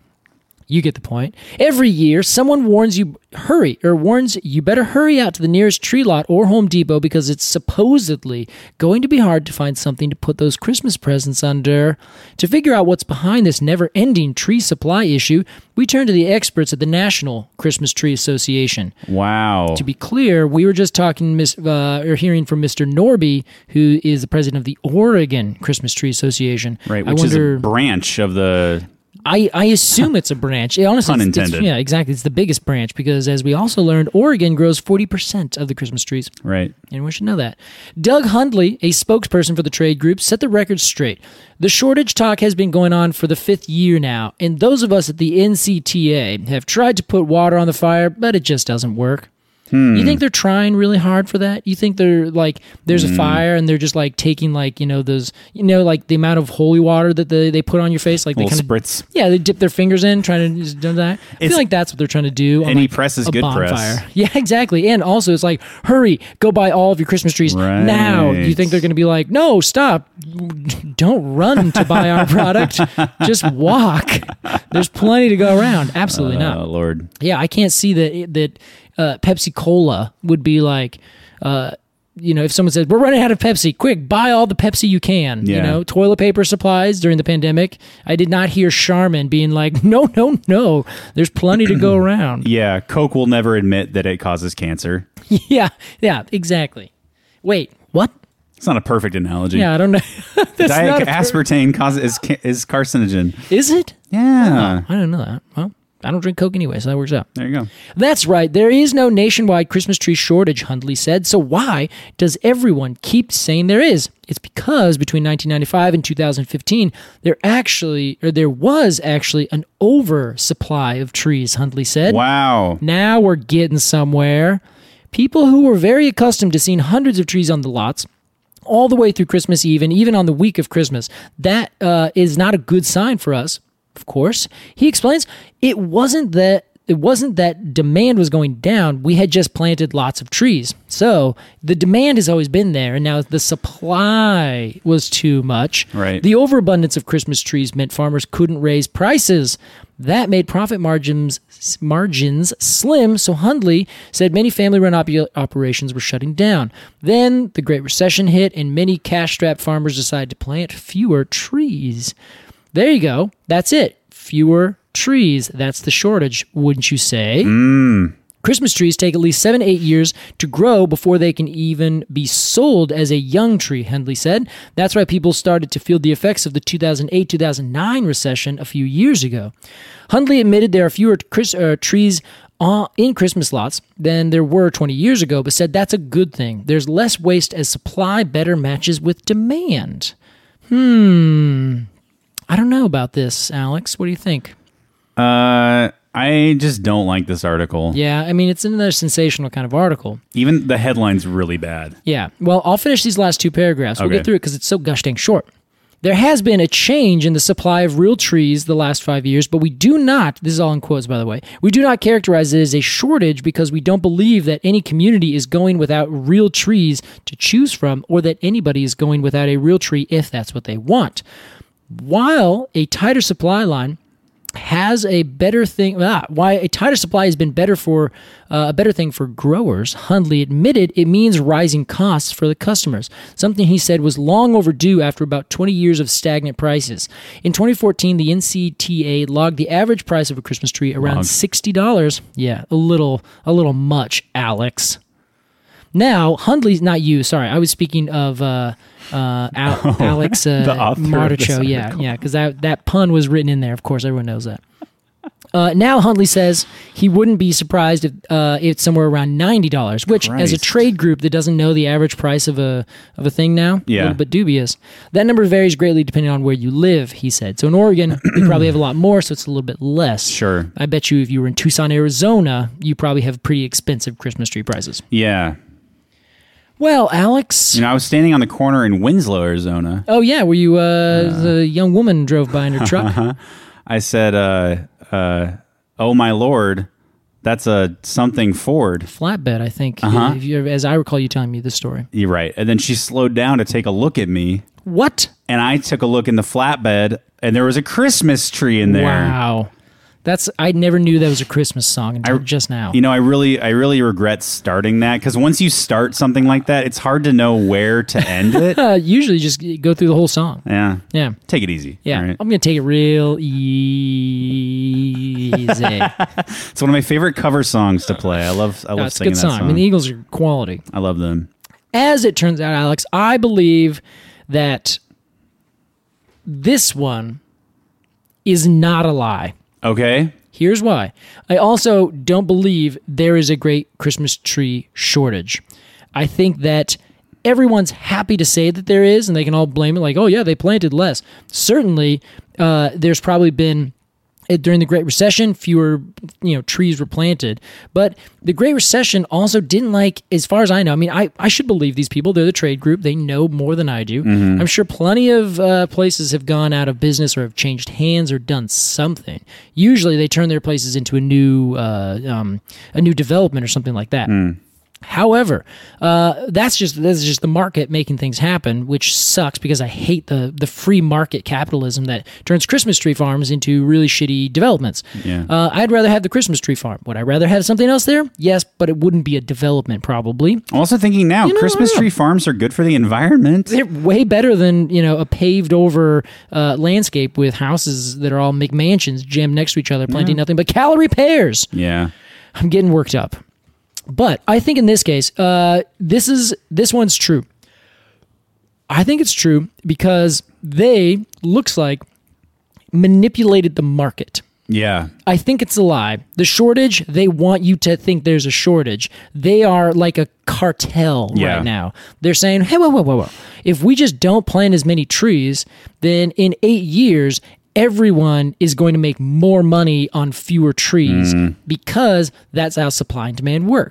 You get the point. Every year, someone warns you, hurry, or warns you better hurry out to the nearest tree lot or Home Depot because it's supposedly going to be hard to find something to put those Christmas presents under. To figure out what's behind this never-ending tree supply issue, we turn to the experts at the National Christmas Tree Association. Wow. To be clear, we were just talking, uh, or hearing from Mister Norby, who is the president of the Oregon Christmas Tree Association. Right, I which wonder, is a branch of the... I, I assume it's a branch. It, honestly, Pun it's- it's- intended. yeah, exactly. It's the biggest branch because, as we also learned, Oregon grows forty percent of the Christmas trees. Right. Anyone should know that. Doug Hundley, a spokesperson for the trade group, set the record straight. The shortage talk has been going on for the fifth year now, and those of us at the N C T A have tried to put water on the fire, but it just doesn't work. Hmm. You think they're trying really hard for that? You think they're like, there's a Hmm. fire and they're just like taking like, you know, those, you know, like the amount of holy water that they, they put on your face? Like they Little kind of, spritz. yeah, they dip their fingers in trying to just do that. I It's- feel like that's what they're trying to do. On Any like press is a good bonfire. press. Yeah, exactly. And also it's like, hurry, go buy all of your Christmas trees Right. now. You think they're going to be like, no, stop. Don't run to buy our product. Just walk. There's plenty to go around. Absolutely not. Oh, Lord. Yeah, I can't see that that uh, Pepsi Cola would be like, uh, you know, if someone says we're running out of Pepsi, quick, buy all the Pepsi you can. You Yeah. know, toilet paper supplies during the pandemic. I did not hear Charmin being like, no, no, no. There's plenty to go around. Yeah, Coke will never admit that it causes cancer. yeah, yeah, exactly. Wait, what? It's not a perfect analogy. Yeah, I don't know. That's Diet not a per- aspartame causes is, ca- is carcinogen. Is it? Yeah. I didn't know that. Well, I don't drink Coke anyway, so that works out. There you go. That's right. There is no nationwide Christmas tree shortage, Hundley said. So why does everyone keep saying there is? It's because between nineteen ninety-five and two thousand fifteen, there actually, or there was actually an oversupply of trees, Hundley said. Wow. Now we're getting somewhere. People who were very accustomed to seeing hundreds of trees on the lots all the way through Christmas Eve and even on the week of Christmas, that uh, is not a good sign for us. Of course, he explains it wasn't that it wasn't that demand was going down. We had just planted lots of trees. So the demand has always been there, and now the supply was too much. Right. The overabundance of Christmas trees meant farmers couldn't raise prices. That made profit margins margins slim, so Hundley said many family-run op- operations were shutting down. Then the Great Recession hit, and many cash-strapped farmers decided to plant fewer trees. There you go. That's it. Fewer trees. That's the shortage, wouldn't you say? Mm. Christmas trees take at least seven to eight years to grow before they can even be sold as a young tree, Hundley said. That's why people started to feel the effects of the two thousand eight two thousand nine recession a few years ago. Hundley admitted there are fewer Chris, uh, trees uh, in Christmas lots than there were twenty years ago, but said that's a good thing. There's less waste as supply better matches with demand. Hmm. I don't know about this, Alex. What do you think? Uh, I just don't like this article. Yeah, I mean, it's another sensational kind of article. Even the headline's really bad. Yeah. Well, I'll finish these last two paragraphs. We'll Okay. get through it because it's so gosh dang short. There has been a change in the supply of real trees the last five years, but we do not, this is all in quotes, by the way, we do not characterize it as a shortage because we don't believe that any community is going without real trees to choose from or that anybody is going without a real tree if that's what they want. While a tighter supply line has a better thing, ah, why a tighter supply has been better for uh, a better thing for growers, Hundley admitted it means rising costs for the customers, something he said was long overdue after about twenty years of stagnant prices. In twenty fourteen, the N C T A logged the average price of a Christmas tree around Log. sixty dollars. Yeah, a little, a little much, Alex. Now, Hundley's not you. Sorry, I was speaking of uh, uh, Al- Alex uh, the author of this Martichow. Yeah, article. yeah, because that that pun was written in there. Of course, everyone knows that. Uh, now, Hundley says he wouldn't be surprised if uh, it's somewhere around ninety dollars, which, as a Christ. trade group that doesn't know the average price of a of a thing now, a Yeah. little bit dubious. That number varies greatly depending on where you live, he said. So in Oregon, we probably have a lot more, so it's a little bit less. Sure. I bet you if you were in Tucson, Arizona, you probably have pretty expensive Christmas tree prices. Yeah. Well, Alex. You know, I was standing on the corner in Winslow, Arizona. Oh, yeah. Were you, uh, the young woman drove by in her truck? I said, uh, uh, oh, my Lord, that's a something Ford. Flatbed, I think, Uh-huh. if you, as I recall you telling me this story. You're right. And then she slowed down to take a look at me. What? And I took a look in the flatbed, and there was a Christmas tree in there. Wow. That's, I never knew that was a Christmas song until I- just now. You know, I really, I really regret starting that because once you start something like that, it's hard to know where to end it. uh, usually just go through the whole song. Yeah, Yeah. take it easy. Yeah. all right? I'm going to take it real easy. It's one of my favorite cover songs to play. I love, I love No, it's a singing good that song. song. I mean, the Eagles are quality. I love them. As it turns out, Alex, I believe that this one is not a lie. Okay. Here's why. I also don't believe there is a great Christmas tree shortage. I think that everyone's happy to say that there is, and they can all blame it like, oh, yeah, they planted less. Certainly, uh, there's probably been, uh, during the Great Recession, fewer you know trees were planted. But the Great Recession also didn't like, as far as I know, I mean, I, I should believe these people. They're the trade group. They know more than I do. I'm sure plenty of uh, places have gone out of business or have changed hands or done something. Usually they turn their places into a new uh, um, a new development or something like that. However, uh, that's just that's just the market making things happen, which sucks because I hate the the free market capitalism that turns Christmas tree farms into really shitty developments. Yeah. Uh, I'd rather have the Christmas tree farm. Would I rather have something else there? Yes, but it wouldn't be a development probably. I'm also thinking now, You know, Christmas I don't tree farms are good for the environment. They're way better than you know a paved over uh, landscape with houses that are all McMansions jammed next to each other, planting nothing but calorie pears. Yeah. I'm getting worked up. But I think in this case, uh, this is this one's true. I think it's true because they, looks like, manipulated the market. Yeah. I think it's a lie. The shortage, they want you to think there's a shortage. They are like a cartel Yeah. right now. They're saying, hey, whoa, whoa, whoa, whoa. If we just don't plant as many trees, then in eight years, everyone is going to make more money on fewer trees because that's how supply and demand works.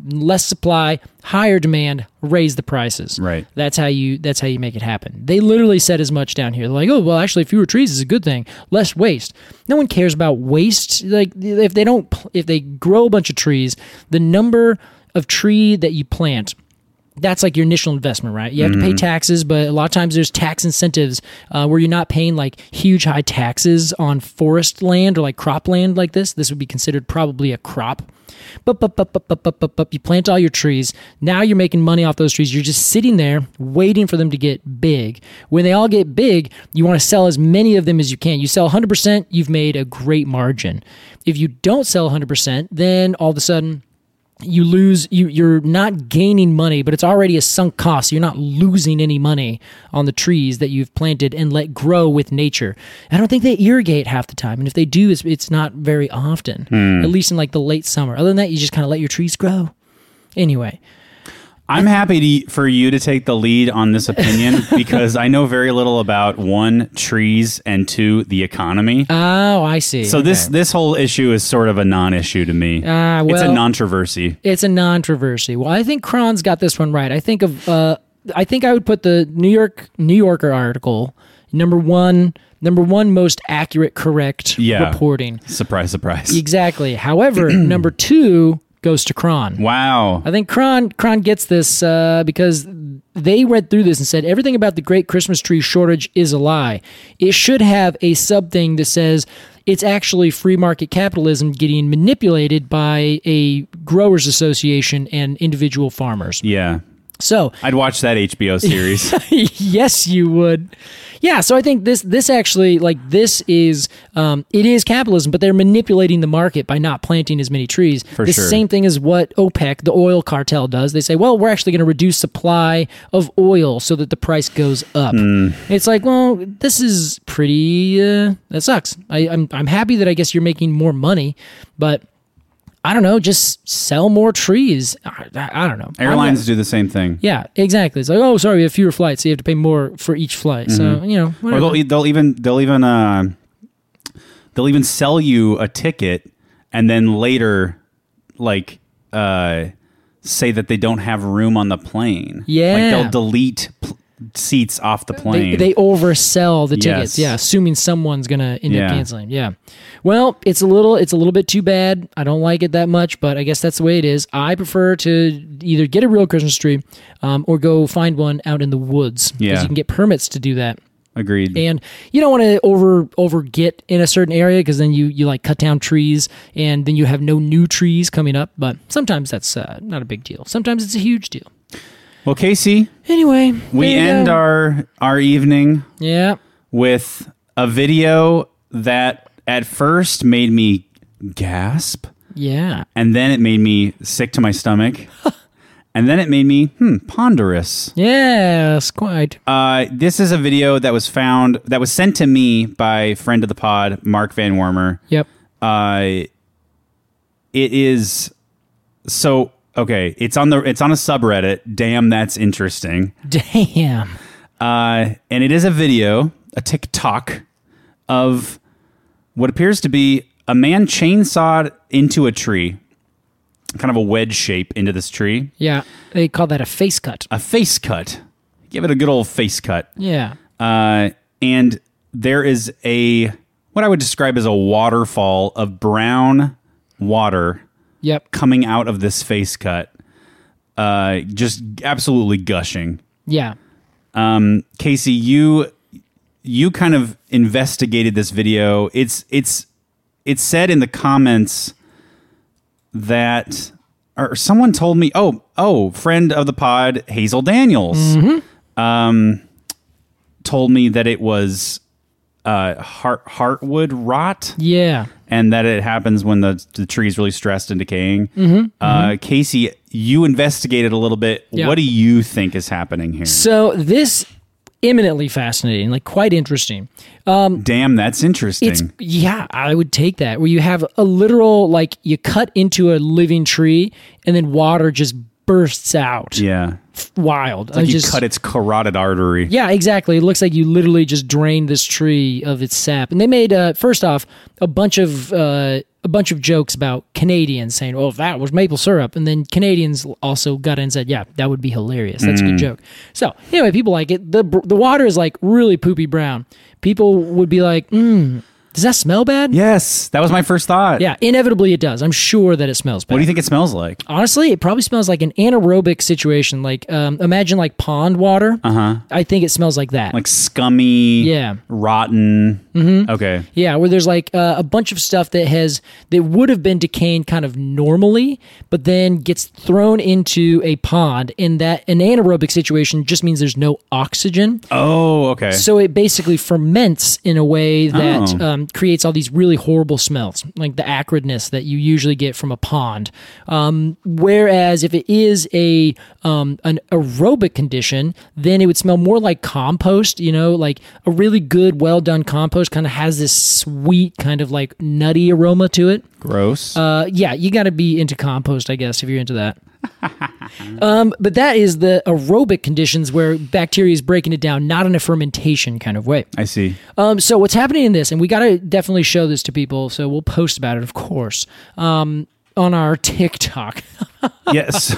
less supply, higher demand, raise the prices. Right. That's how you that's how you make it happen. They literally said as much down here. They're like, oh, well, actually, fewer trees is a good thing. Less waste. No one cares about waste. Like, if they don't, if they grow a bunch of trees, the number of tree that you plant, that's like your initial investment, right? You have mm-hmm. to pay taxes, but a lot of times there's tax incentives uh, where you're not paying like huge high taxes on forest land or like crop land like this. This would be considered probably a crop. But, but, but, but, but, but, but, but you plant all your trees. Now you're making money off those trees. You're just sitting there waiting for them to get big. When they all get big, you want to sell as many of them as you can. You sell one hundred percent, you've made a great margin. If you don't sell one hundred percent, then all of a sudden you lose, you, you're not gaining money, but it's already a sunk cost. You're not losing any money on the trees that you've planted and let grow with nature. I don't think they irrigate half the time. And if they do, it's, it's not very often, hmm. at least in like the late summer. Other than that, you just kind of let your trees grow. Anyway. I'm happy to, for you to take the lead on this opinion because I know very little about one, trees, and two, the economy. Oh, I see. So okay. this this whole issue is sort of a non-issue to me. Uh, well, it's a non-traversy. It's a non-traversy. Well, I think Cron's got this one right. I think of uh, I think I would put the New York New Yorker article number one. Number one, most accurate, correct yeah. reporting. Surprise, surprise. Exactly. However, number two goes to Cron. Wow. I think Cron Cron gets this uh, because they read through this and said everything about the great Christmas tree shortage is a lie. It should have a sub thing that says it's actually free market capitalism getting manipulated by a growers association and individual farmers. Yeah. So I'd watch that H B O series. Yes, you would. Yeah, so I think this this actually, like, this is, um, it is capitalism, but they're manipulating the market by not planting as many trees. For the sure. same thing as what OPEC, the oil cartel, does. They say, well, we're actually going to reduce supply of oil so that the price goes up. Mm. It's like, well, this is pretty, uh, that sucks. I, I'm, I'm happy that I guess you're making more money, but I don't know, just sell more trees. I, I, I don't know. Airlines do the same thing. Yeah, exactly. It's like, oh, sorry, we have fewer flights, so you have to pay more for each flight. Mm-hmm. So, you know, whatever. Or they'll, they'll even they'll even uh, they'll even sell you a ticket and then later, like, uh, say that they don't have room on the plane. Yeah, like they'll delete pl- seats off the plane. They, they oversell the tickets. Yes. Yeah, assuming someone's gonna end Yeah. up canceling. Yeah. Well, it's a little it's a little bit too bad. I don't like it that much, but I guess that's the way it is. I prefer to either get a real Christmas tree um, or go find one out in the woods because Yeah. you can get permits to do that. Agreed. And you don't want to over over get in a certain area because then you, you like cut down trees and then you have no new trees coming up. But sometimes that's uh, not a big deal. Sometimes it's a huge deal. Well, Casey, Anyway, we there you end go. our our evening yeah. with a video that at first made me gasp, Yeah. and then it made me sick to my stomach, and then it made me hmm, ponderous. Yes, quite. Uh, this is a video that was found that was sent to me by friend of the pod, Mark Van Wormer. Yep. Uh, it is so okay. It's on the it's on a subreddit. Damn, that's interesting. Damn. Uh, and it is a video, a TikTok, of what appears to be a man chainsawed into a tree, kind of a wedge shape into this tree. Yeah. They call that a face cut. A face cut. Give it a good old face cut. Yeah. Uh, and there is a, what I would describe as a waterfall of brown water Yep. coming out of this face cut. Uh, just absolutely gushing. Yeah. Um, Casey, you you kind of investigated this video. It's it's it's said in the comments that, or someone told me, oh oh, friend of the pod, Hazel Daniels, Mm-hmm. um, told me that it was uh, heart heartwood rot. Yeah. And that it happens when the the tree is really stressed and decaying. Mm-hmm. Uh, Casey, you investigated a little bit. Yeah. What do you think is happening here? So this eminently fascinating, like quite interesting. Damn, that's interesting. It's yeah, I would take that. Where you have a literal, like, you cut into a living tree and then water just bursts out. yeah. Wild. It's like I you just, cut its carotid artery. Yeah, exactly. It looks like you literally just drained this tree of its sap. And they made uh, first off a bunch of uh, a bunch of jokes about Canadians saying, "Oh, if that was maple syrup," and then Canadians also got in and said, "Yeah, that would be hilarious. That's a good joke." So anyway, people like it. the The water is like really poopy brown. People would be like, "Hmm, does that smell bad?" Yes, that was my first thought. Yeah, inevitably it does. I'm sure that it smells bad. What do you think it smells like? Honestly, it probably smells like an anaerobic situation. Like, um, imagine like pond water. Uh huh. I think it smells like that. Like scummy. Yeah. Rotten. Mm-hmm. Okay. Yeah, where there's like uh, a bunch of stuff that has that would have been decaying kind of normally, but then gets thrown into a pond. And that an anaerobic situation just means there's no oxygen. Oh, okay. So it basically ferments in a way that Oh. um, creates all these really horrible smells, like the acridness that you usually get from a pond. Um, whereas if it is a um, an aerobic condition, then it would smell more like compost. You know, like a really good, well done compost kind of has this sweet kind of like nutty aroma to it. Gross. Uh, yeah, you got to be into compost, I guess, if you're into that. um, but that is the aerobic conditions where bacteria is breaking it down, not in a fermentation kind of way. I see. Um, so what's happening in this, and we got to definitely show this to people, so we'll post about it, of course, um, on our TikTok. Yes.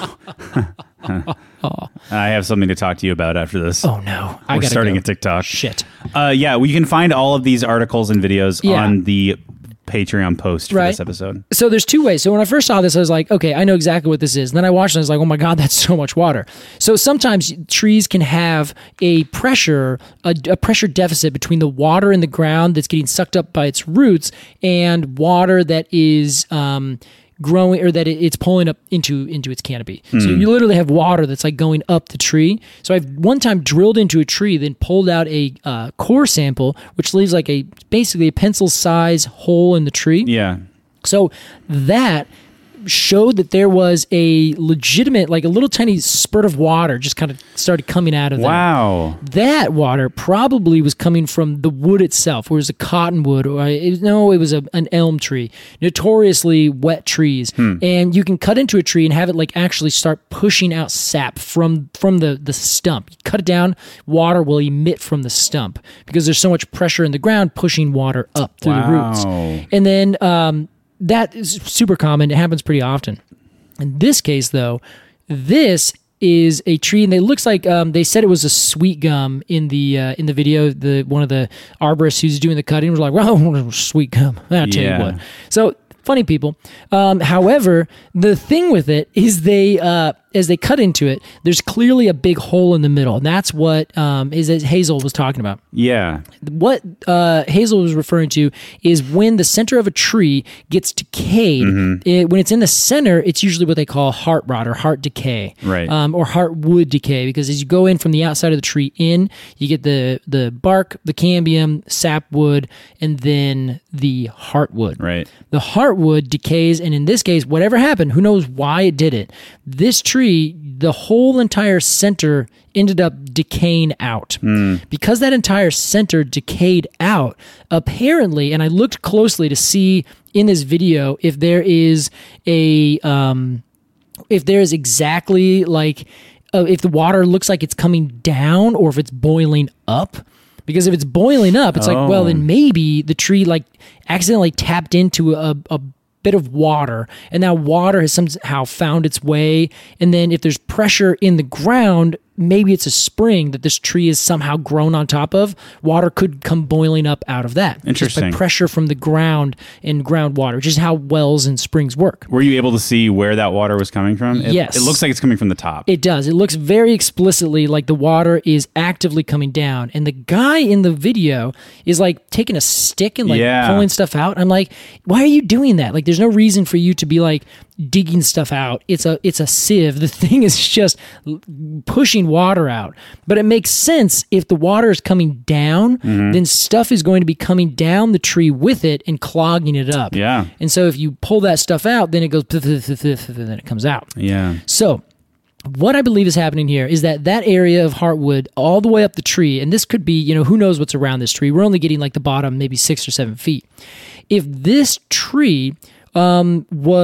I have something to talk to you about after this. Oh no, I We're gotta starting go. a TikTok. Shit. Uh, yeah, well, you can find all of these articles and videos Yeah. on the Patreon post for Right. this episode. So there's two ways. So when I first saw this, I was like, okay, I know exactly what this is. And then I watched it, and I was like, oh my God, that's so much water. So sometimes trees can have a pressure, a, a pressure deficit between the water in the ground that's getting sucked up by its roots and water that is um, growing, or that it, it's pulling up into into its canopy. So you literally have water that's like going up the tree. So I've one time drilled into a tree, then pulled out a uh, core sample, which leaves like a basically a pencil size hole in the tree. Yeah. So that showed that there was a legitimate, like a little tiny spurt of water just kind of started coming out of there. Wow. That water probably was coming from the wood itself, or it was a cottonwood, or it, no, it was a, an elm tree. Notoriously wet trees, Hmm. and you can cut into a tree and have it like actually start pushing out sap from from the the stump. You cut it down, water will emit from the stump because there's so much pressure in the ground pushing water up through the roots. Wow. And then um, that is super common. It happens pretty often. In this case, though, this is a tree, and it looks like um, they said it was a sweet gum in the uh, in the video. The one of the arborists who's doing the cutting was like, "Well, sweet gum." I'll tell Yeah. you what. So funny people. Um, however, the thing with it is they, uh, as they cut into it, there's clearly a big hole in the middle, and that's what um, is as Hazel was talking about. Yeah. What uh, Hazel was referring to is when the center of a tree gets decayed. It, when it's in the center, it's usually what they call heart rot or heart decay, Right. Um, or heartwood decay. Because as you go in from the outside of the tree in, you get the the bark, the cambium, sapwood, and then the heartwood. Right. The heartwood decays, and in this case, whatever happened, who knows why it did it. This tree, the whole entire center ended up decaying out. Because that entire center decayed out, apparently, and I looked closely to see in this video if there is a, um, if there is exactly like, uh, if the water looks like it's coming down or if it's boiling up. Because if it's boiling up, it's like, well, Oh. then maybe the tree like accidentally tapped into a, a bit of water, and now water has somehow found its way. And then if there's pressure in the ground, maybe it's a spring that this tree is somehow grown on top of. Water could come boiling up out of that. Just Interesting. by pressure from the ground and groundwater, which is how wells and springs work. Were you able to see where that water was coming from? It, Yes. It looks like it's coming from the top. It does. It looks very explicitly like the water is actively coming down. And the guy in the video is like taking a stick and like Yeah. pulling stuff out. I'm like, why are you doing that? Like, there's no reason for you to be like digging stuff out. It's a it's a sieve. The thing is just l- pushing water out. But it makes sense if the water is coming down, then stuff is going to be coming down the tree with it and clogging it up. Yeah. And so if you pull that stuff out, then it goes and then it comes out. Yeah. So, what I believe is happening here is that that area of heartwood all the way up the tree, and this could be, you know, who knows what's around this tree. We're only getting like the bottom, maybe six or seven feet. If this tree um, was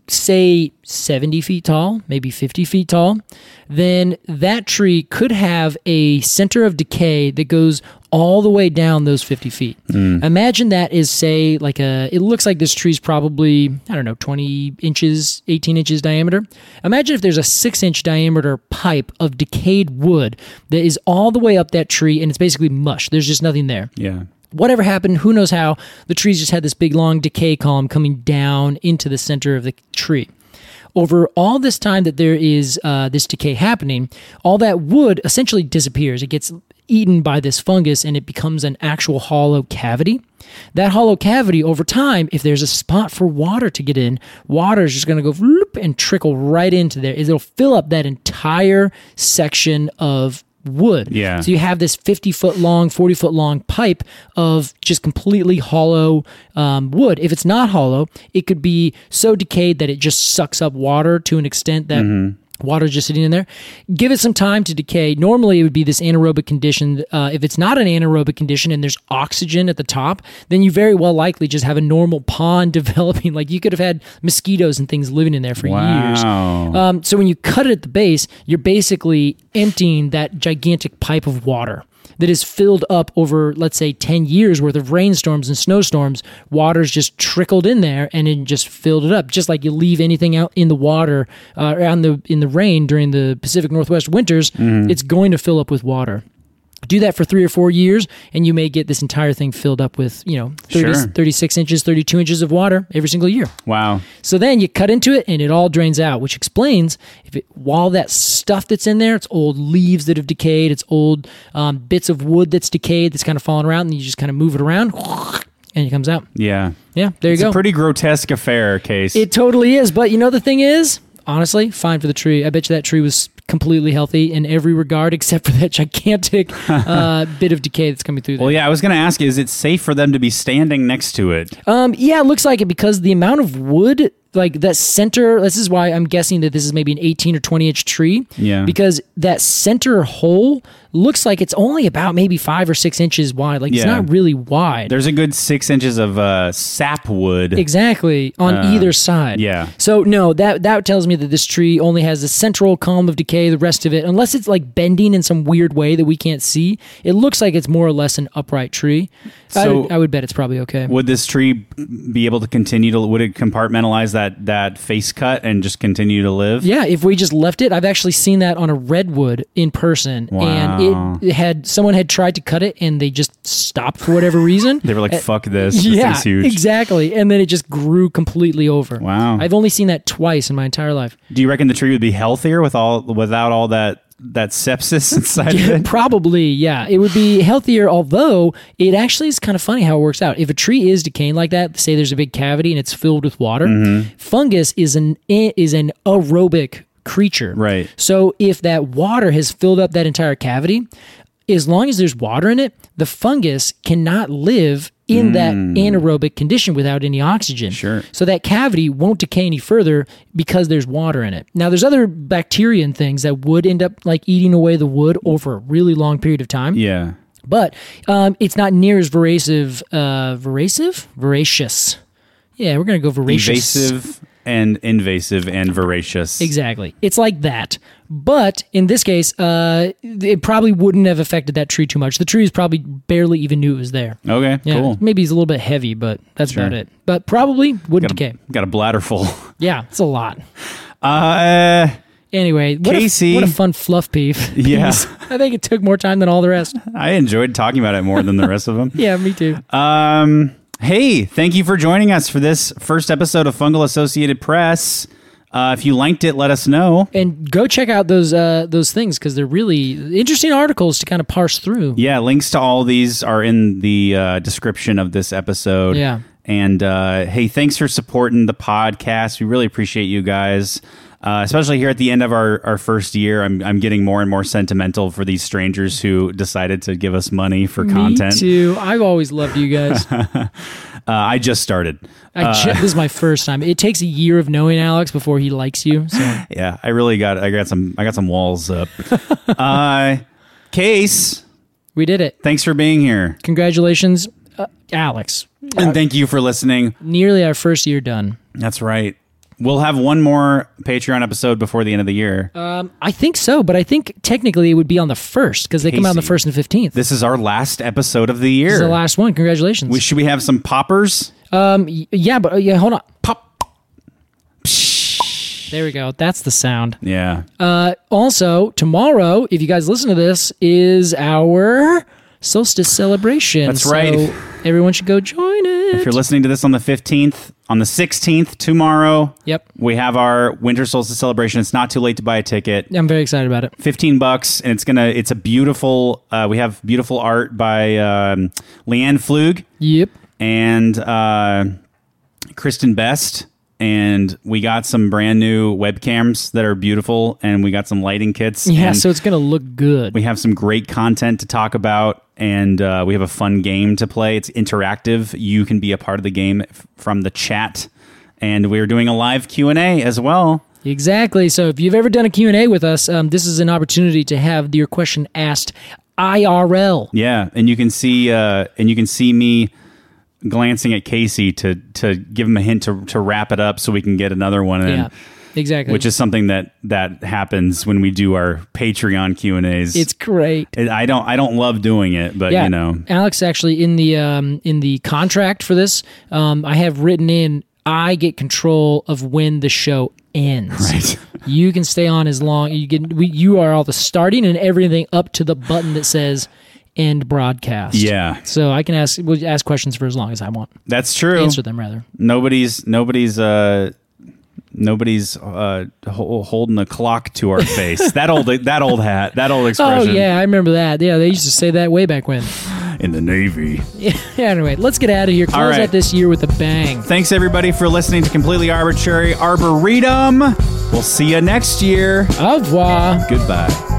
say seventy feet tall, maybe fifty feet tall, then that tree could have a center of decay that goes all the way down those fifty feet. Mm. Imagine that is, say, like a, it looks like this tree's probably, I don't know, twenty inches, eighteen inches diameter. Imagine if there's a six inch diameter pipe of decayed wood that is all the way up that tree and it's basically mush. There's just nothing there. Yeah. Whatever happened, who knows how, the trees just had this big long decay column coming down into the center of the tree. Over all this time that there is uh, this decay happening, all that wood essentially disappears. It gets eaten by this fungus and it becomes an actual hollow cavity. That hollow cavity over time, if there's a spot for water to get in, water is just going to go whoop and trickle right into there. It'll fill up that entire section of wood. Yeah. So you have this fifty foot long, forty foot long pipe of just completely hollow um, wood. If it's not hollow, it could be so decayed that it just sucks up water to an extent that mm-hmm. water's just sitting in there. Give it some time to decay. Normally, it would be this anaerobic condition. Uh, if it's not an anaerobic condition and there's oxygen at the top, then you very well likely just have a normal pond developing. Like you could have had mosquitoes and things living in there for wow. years. Um, so when you cut it at the base, you're basically emptying that gigantic pipe of water that is filled up over, let's say, ten years worth of rainstorms and snowstorms. Water's just trickled in there and it just filled it up. Just like you leave anything out in the water, uh, on the in the rain during the Pacific Northwest winters, mm. it's going to fill up with water. Do that for three or four years, and you may get this entire thing filled up with, you know, thirty, sure. thirty-six inches, thirty-two inches of water every single year. Wow. So then you cut into it, and it all drains out, which explains if it, while that stuff that's in there, it's old leaves that have decayed, it's old um, bits of wood that's decayed, that's kind of fallen around, and you just kind of move it around, and it comes out. Yeah. Yeah, there you it's go. It's a pretty grotesque affair, Case. It totally is, but you know the thing is, honestly, fine for the tree. I bet you that tree was completely healthy in every regard except for that gigantic uh, bit of decay that's coming through there. Well, yeah, I was going to ask, is it safe for them to be standing next to it? Um, yeah, it looks like it because the amount of wood, like that center, this is why I'm guessing that this is maybe an eighteen or twenty inch tree. Yeah. Because that center hole looks like it's only about maybe five or six inches wide. Like, yeah. It's not really wide. There's a good six inches of uh, sapwood. Exactly, on uh, either side. Yeah. So, no, that that tells me that this tree only has a central column of decay. The rest of it, unless it's like bending in some weird way that we can't see, it looks like it's more or less an upright tree. So I would, I would bet it's probably okay. Would this tree be able to continue to, would it compartmentalize that, that face cut and just continue to live? Yeah, if we just left it. I've actually seen that on a redwood in person. Wow. And it had, someone had tried to cut it and they just stopped for whatever reason. They were like, uh, fuck this. Yeah, this is huge. Exactly. And then it just grew completely over. Wow. I've only seen that twice in my entire life. Do you reckon the tree would be healthier with all without all that that sepsis inside yeah, of it? Probably, yeah. It would be healthier, although it actually is kind of funny how it works out. If a tree is decaying like that, say there's a big cavity and it's filled with water, mm-hmm. fungus is an is an aerobic creature. Right. So if that water has filled up that entire cavity, as long as there's water in it, the fungus cannot live in mm. that anaerobic condition without any oxygen. Sure. So that cavity won't decay any further because there's water in it. Now, there's other bacteria and things that would end up like eating away the wood over a really long period of time. Yeah. But um, it's not near as voracious. Uh, voracious? Voracious. Yeah, we're going to go voracious. Evasive and invasive and voracious. Exactly. It's like that. But in this case, uh, it probably wouldn't have affected that tree too much. The tree probably barely even knew it was there. Okay, yeah, cool. Maybe he's a little bit heavy, but that's sure. about it. But probably wouldn't got a, decay. Got a bladder full. Yeah, it's a lot. Uh, anyway, what Casey. A, what a fun fluff piece. Yeah. I think it took more time than all the rest. I enjoyed talking about it more than the rest of them. Yeah, me too. Um, hey, thank you for joining us for this first episode of Fungal Associated Press. Uh, if you liked it, let us know. And go check out those uh, those things because they're really interesting articles to kind of parse through. Yeah, links to all these are in the uh, description of this episode. Yeah. And uh, hey, thanks for supporting the podcast. We really appreciate you guys. Uh, especially here at the end of our, our first year, I'm I'm getting more and more sentimental for these strangers who decided to give us money for Me content. Me too. I've always loved you guys. uh, I just started. I uh, ju- this is my first time. It takes a year of knowing Alex before he likes you. So yeah, I really got I got some I got some walls up. uh, Case, we did it. Thanks for being here. Congratulations, uh, Alex. And thank you for listening. Nearly our first year done. That's right. We'll have one more Patreon episode before the end of the year. Um, I think so, but I think technically it would be on the first because they come out on the Casey, first and fifteenth. This is our last episode of the year. This is the last one. Congratulations. We, should we have some poppers? um, y- yeah, but uh, yeah, hold on. Pop. There we go. That's the sound. Yeah. Uh, also, tomorrow, if you guys listen to this, is our solstice celebration. That's So right. everyone should go join it. If you're listening to this on the fifteenth, on the sixteenth, tomorrow, Yep. we have our winter solstice celebration. It's not too late to buy a ticket. I'm very excited about it. fifteen bucks, and it's gonna. It's a beautiful. Uh, we have beautiful art by um, Leanne Flug Yep. and uh, Kristen Best, and we got some brand new webcams that are beautiful, and we got some lighting kits. Yeah, and so it's going to look good. we have some great content to talk about, and uh, we have a fun game to play. It's interactive. You can be a part of the game f- from the chat, and we're doing a live Q and A as well. Exactly. So if you've ever done a Q and A with us, um, this is an opportunity to have your question asked I R L. Yeah, and you can see uh, and you can see me glancing at Casey to to give him a hint to to wrap it up so we can get another one in. Yeah, exactly. Which is something that that happens when we do our Patreon Q and A's. It's great. It, I don't I don't love doing it, but Yeah, you know. Alex, actually in the um, in the contract for this, um, I have written in I get control of when the show ends. Right. You can stay on as long you can. We, you are all the starting and everything up to the button that says end broadcast. Yeah. So I can ask we'll ask questions for as long as I want. That's true. Answer them rather. Nobody's nobody's uh nobody's uh ho- holding a clock to our face. that old that old hat, that old Oh expression. yeah, I remember that. Yeah, they used to say that way back when. In the Navy. Yeah, anyway, let's get out of here. Close All right. out this year with a bang. Thanks everybody for listening to Completely Arbitrary Arboretum. We'll see you next year. Au revoir. Goodbye.